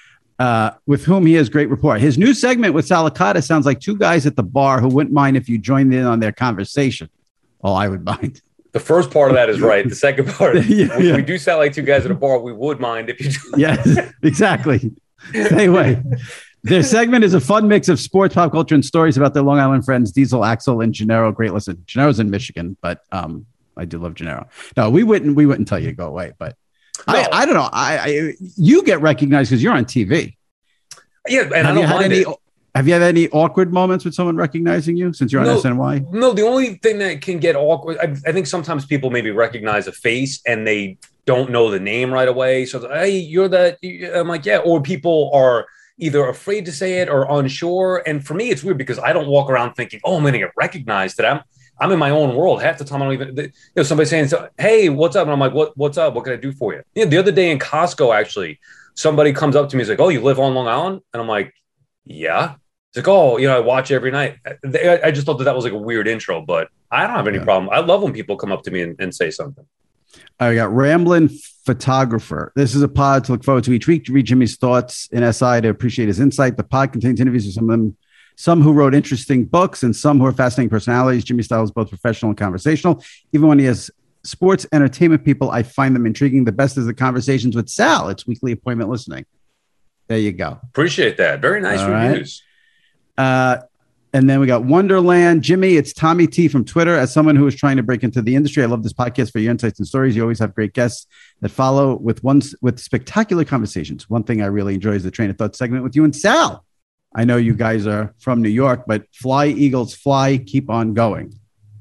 with whom he has great rapport. His new segment with Sal Licata sounds like two guys at the bar who wouldn't mind if you joined in on their conversation. Oh, I would mind. The first part of that is right. The second part, we do sound like two guys at a bar. We would mind if you. Yes, exactly. Anyway, their segment is a fun mix of sports, pop culture, and stories about their Long Island friends, Diesel, Axel, and Gennaro. Great listen. Gennaro's in Michigan, but I do love Gennaro. No, we wouldn't tell you to go away, but no. I don't know. You get recognized because you're on TV. Yeah, and I don't mind it. Have you had any awkward moments with someone recognizing you since you're on SNY? No, the only thing that can get awkward, I think sometimes people maybe recognize a face and they don't know the name right away. So, hey, you're that. I'm like, yeah. Or people are either afraid to say it or unsure. And for me, it's weird because I don't walk around thinking, oh, I'm going to get recognized. That I'm in my own world. Half the time, I don't even, somebody saying, hey, what's up? And I'm like, what's up? What can I do for you? The other day in Costco, actually, somebody comes up to me. He's like, oh, you live on Long Island? And I'm like, yeah. It's like, oh, I watch every night. I just thought that was like a weird intro, but I don't have any problem. I love when people come up to me and say something. I got Ramblin' Photographer. This is a pod to look forward to each week to read Jimmy's thoughts in SI to appreciate his insight. The pod contains interviews with some who wrote interesting books and some who are fascinating personalities. Jimmy's style is both professional and conversational. Even when he has sports entertainment people, I find them intriguing. The best is the conversations with Sal. It's weekly appointment listening. There you go. Appreciate that. Very nice reviews. And then we got Wonderland. Jimmy, it's Tommy T from Twitter. As someone who is trying to break into the industry, I love this podcast for your insights and stories. You always have great guests that follow with spectacular conversations. One thing I really enjoy is the Train of Thought segment with you and Sal. I know you guys are from New York, but fly, Eagles, fly, keep on going.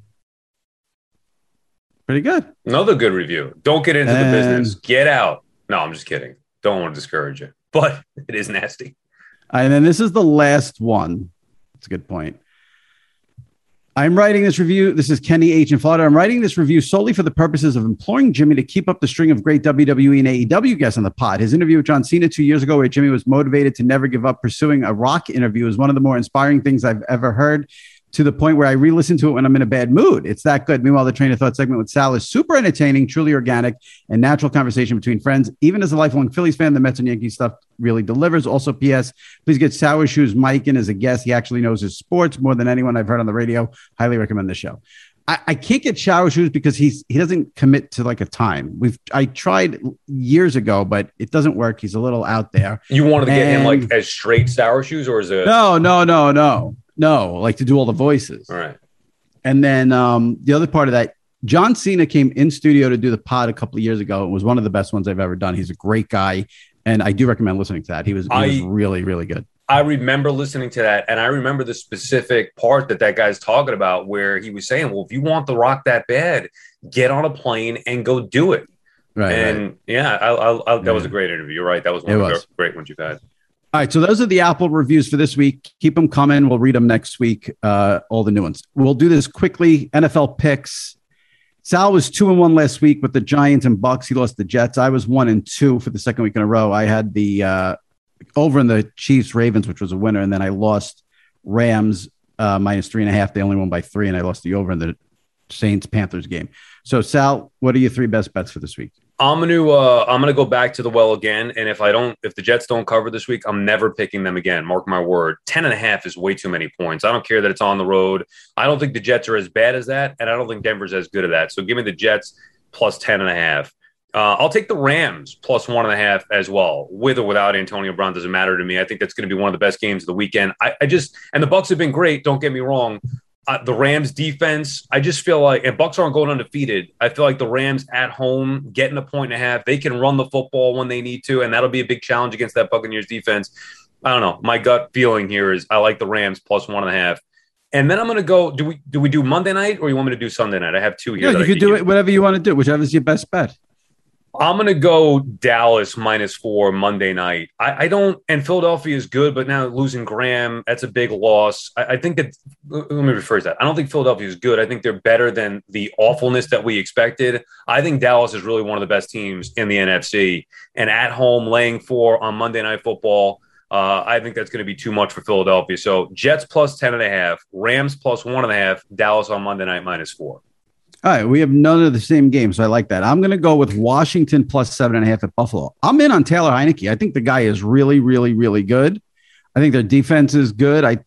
Pretty good. Another good review. Don't get into the business. Get out. No, I'm just kidding. Don't want to discourage you, but it is nasty. And then this is the last one. It's a good point. I'm writing this review. This is Kenny H. in Florida. I'm writing this review solely for the purposes of imploring Jimmy to keep up the string of great WWE and AEW guests on the pod. His interview with John Cena 2 years ago, where Jimmy was motivated to never give up pursuing a Rock interview, is one of the more inspiring things I've ever heard, to the point where I re-listen to it when I'm in a bad mood. It's that good. Meanwhile, the Train of Thought segment with Sal is super entertaining, truly organic, and natural conversation between friends. Even as a lifelong Phillies fan, the Mets and Yankees stuff really delivers. Also, P.S., please get Sour Shoes Mike in as a guest. He actually knows his sports more than anyone I've heard on the radio. Highly recommend the show. I can't get Shower Shoes because he doesn't commit to like a time. I tried years ago, but it doesn't work. He's a little out there. You wanted to get him like as straight Sour Shoes, or is it? No, like to do all the voices. All right. And then the other part of that, John Cena came in studio to do the pod a couple of years ago. It was one of the best ones I've ever done. He's a great guy. And I do recommend listening to that. He was really, really good. I remember listening to that. And I remember the specific part that guy's talking about where he was saying, well, if you want The Rock that bad, get on a plane and go do it. Right. And that was a great interview. You're right. That was one of the great ones you've had. All right, so those are the Apple reviews for this week. Keep them coming. We'll read them next week, all the new ones. We'll do this quickly. NFL picks. Sal was 2-1 last week with the Giants and Bucks. He lost the Jets. I was 1-2 for the second week in a row. I had the over in the Chiefs Ravens, which was a winner, and then I lost Rams -3.5. They only won by 3, and I lost the over in the Saints Panthers game. So Sal, what are your 3 best bets for this week? I'm gonna go back to the well again, and if the Jets don't cover this week, I'm never picking them again. Mark my word. 10.5 is way too many points. I don't care that it's on the road. I don't think the Jets are as bad as that, and I don't think Denver's as good as that. So give me the Jets plus 10.5. I'll take the Rams plus 1.5 as well, with or without Antonio Brown. Doesn't matter to me. I think that's going to be one of the best games of the weekend. And the Bucks have been great. Don't get me wrong. The Rams defense, I just feel like, and Bucks aren't going undefeated. I feel like the Rams at home getting 1.5. They can run the football when they need to, and that'll be a big challenge against that Buccaneers defense. I don't know. My gut feeling here is I like the Rams plus 1.5. And then I'm going to go. Do we do Monday night, or you want me to do Sunday night? I have 2 here. Yeah, you could do it whatever you want to do. Whichever's your best bet. I'm going to go Dallas -4 Monday night. I don't, and Philadelphia is good, but now losing Graham, that's a big loss. I think that, let me rephrase that. I don't think Philadelphia is good. I think they're better than the awfulness that we expected. I think Dallas is really one of the best teams in the NFC, and at home laying 4 on Monday Night Football. I think that's going to be too much for Philadelphia. So Jets plus 10.5, Rams plus 1.5, Dallas on Monday night -4. All right, we have none of the same games, so I like that. I'm going to go with Washington plus 7.5 at Buffalo. I'm in on Taylor Heineke. I think the guy is really, really, really good. I think their defense is good. I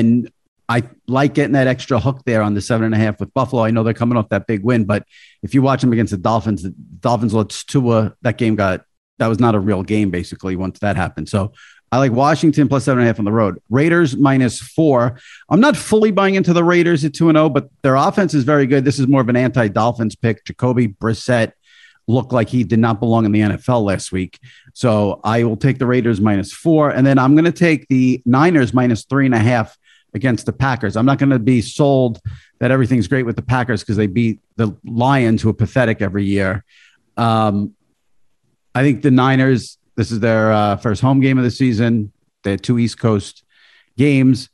like getting that extra hook there on the 7.5 with Buffalo. I know they're coming off that big win, but if you watch them against the Dolphins let Tua. That was not a real game, basically, once that happened. So I like Washington plus 7.5 on the road. Raiders -4. I'm not fully buying into the Raiders at 2-0, but their offense is very good. This is more of an anti-Dolphins pick. Jacoby Brissett. looked like he did not belong in the NFL last week. So I will take the Raiders -4. And then I'm going to take the Niners -3.5 against the Packers. I'm not going to be sold that everything's great with the Packers because they beat the Lions, who are pathetic every year. I think the Niners, this is their first home game of the season. They had 2 East Coast games.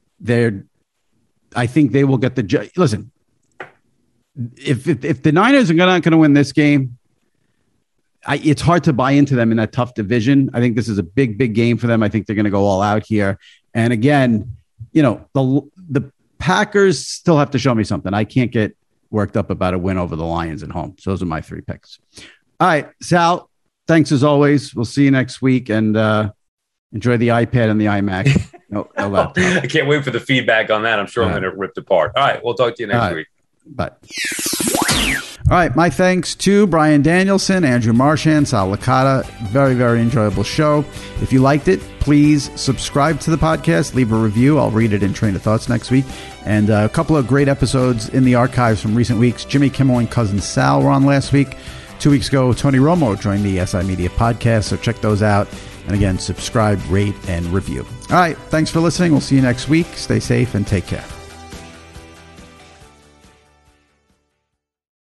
I think they will get the listen. If the Niners are not going to win this game, it's hard to buy into them in that tough division. I think this is a big game for them. I think they're going to go all out here. And again, the Packers still have to show me something. I can't get worked up about a win over the Lions at home. So those are my 3 picks. All right, Sal, thanks as always. We'll see you next week, and enjoy the iPad and the iMac. No laptop. I can't wait for the feedback on that. I'm sure I'm going to rip it apart. All right, we'll talk to you next week. Bye. All right, my thanks to Bryan Danielson, Andrew Marchand, Sal Licata. Very, very enjoyable show. If you liked it, please subscribe to the podcast, leave a review. I'll read it in Train of Thoughts next week. And a couple of great episodes in the archives from recent weeks. Jimmy Kimmel and Cousin Sal were on last week. 2 weeks ago, Tony Romo joined the SI Media podcast, so check those out. And again, subscribe, rate, and review. All right, thanks for listening. We'll see you next week. Stay safe and take care.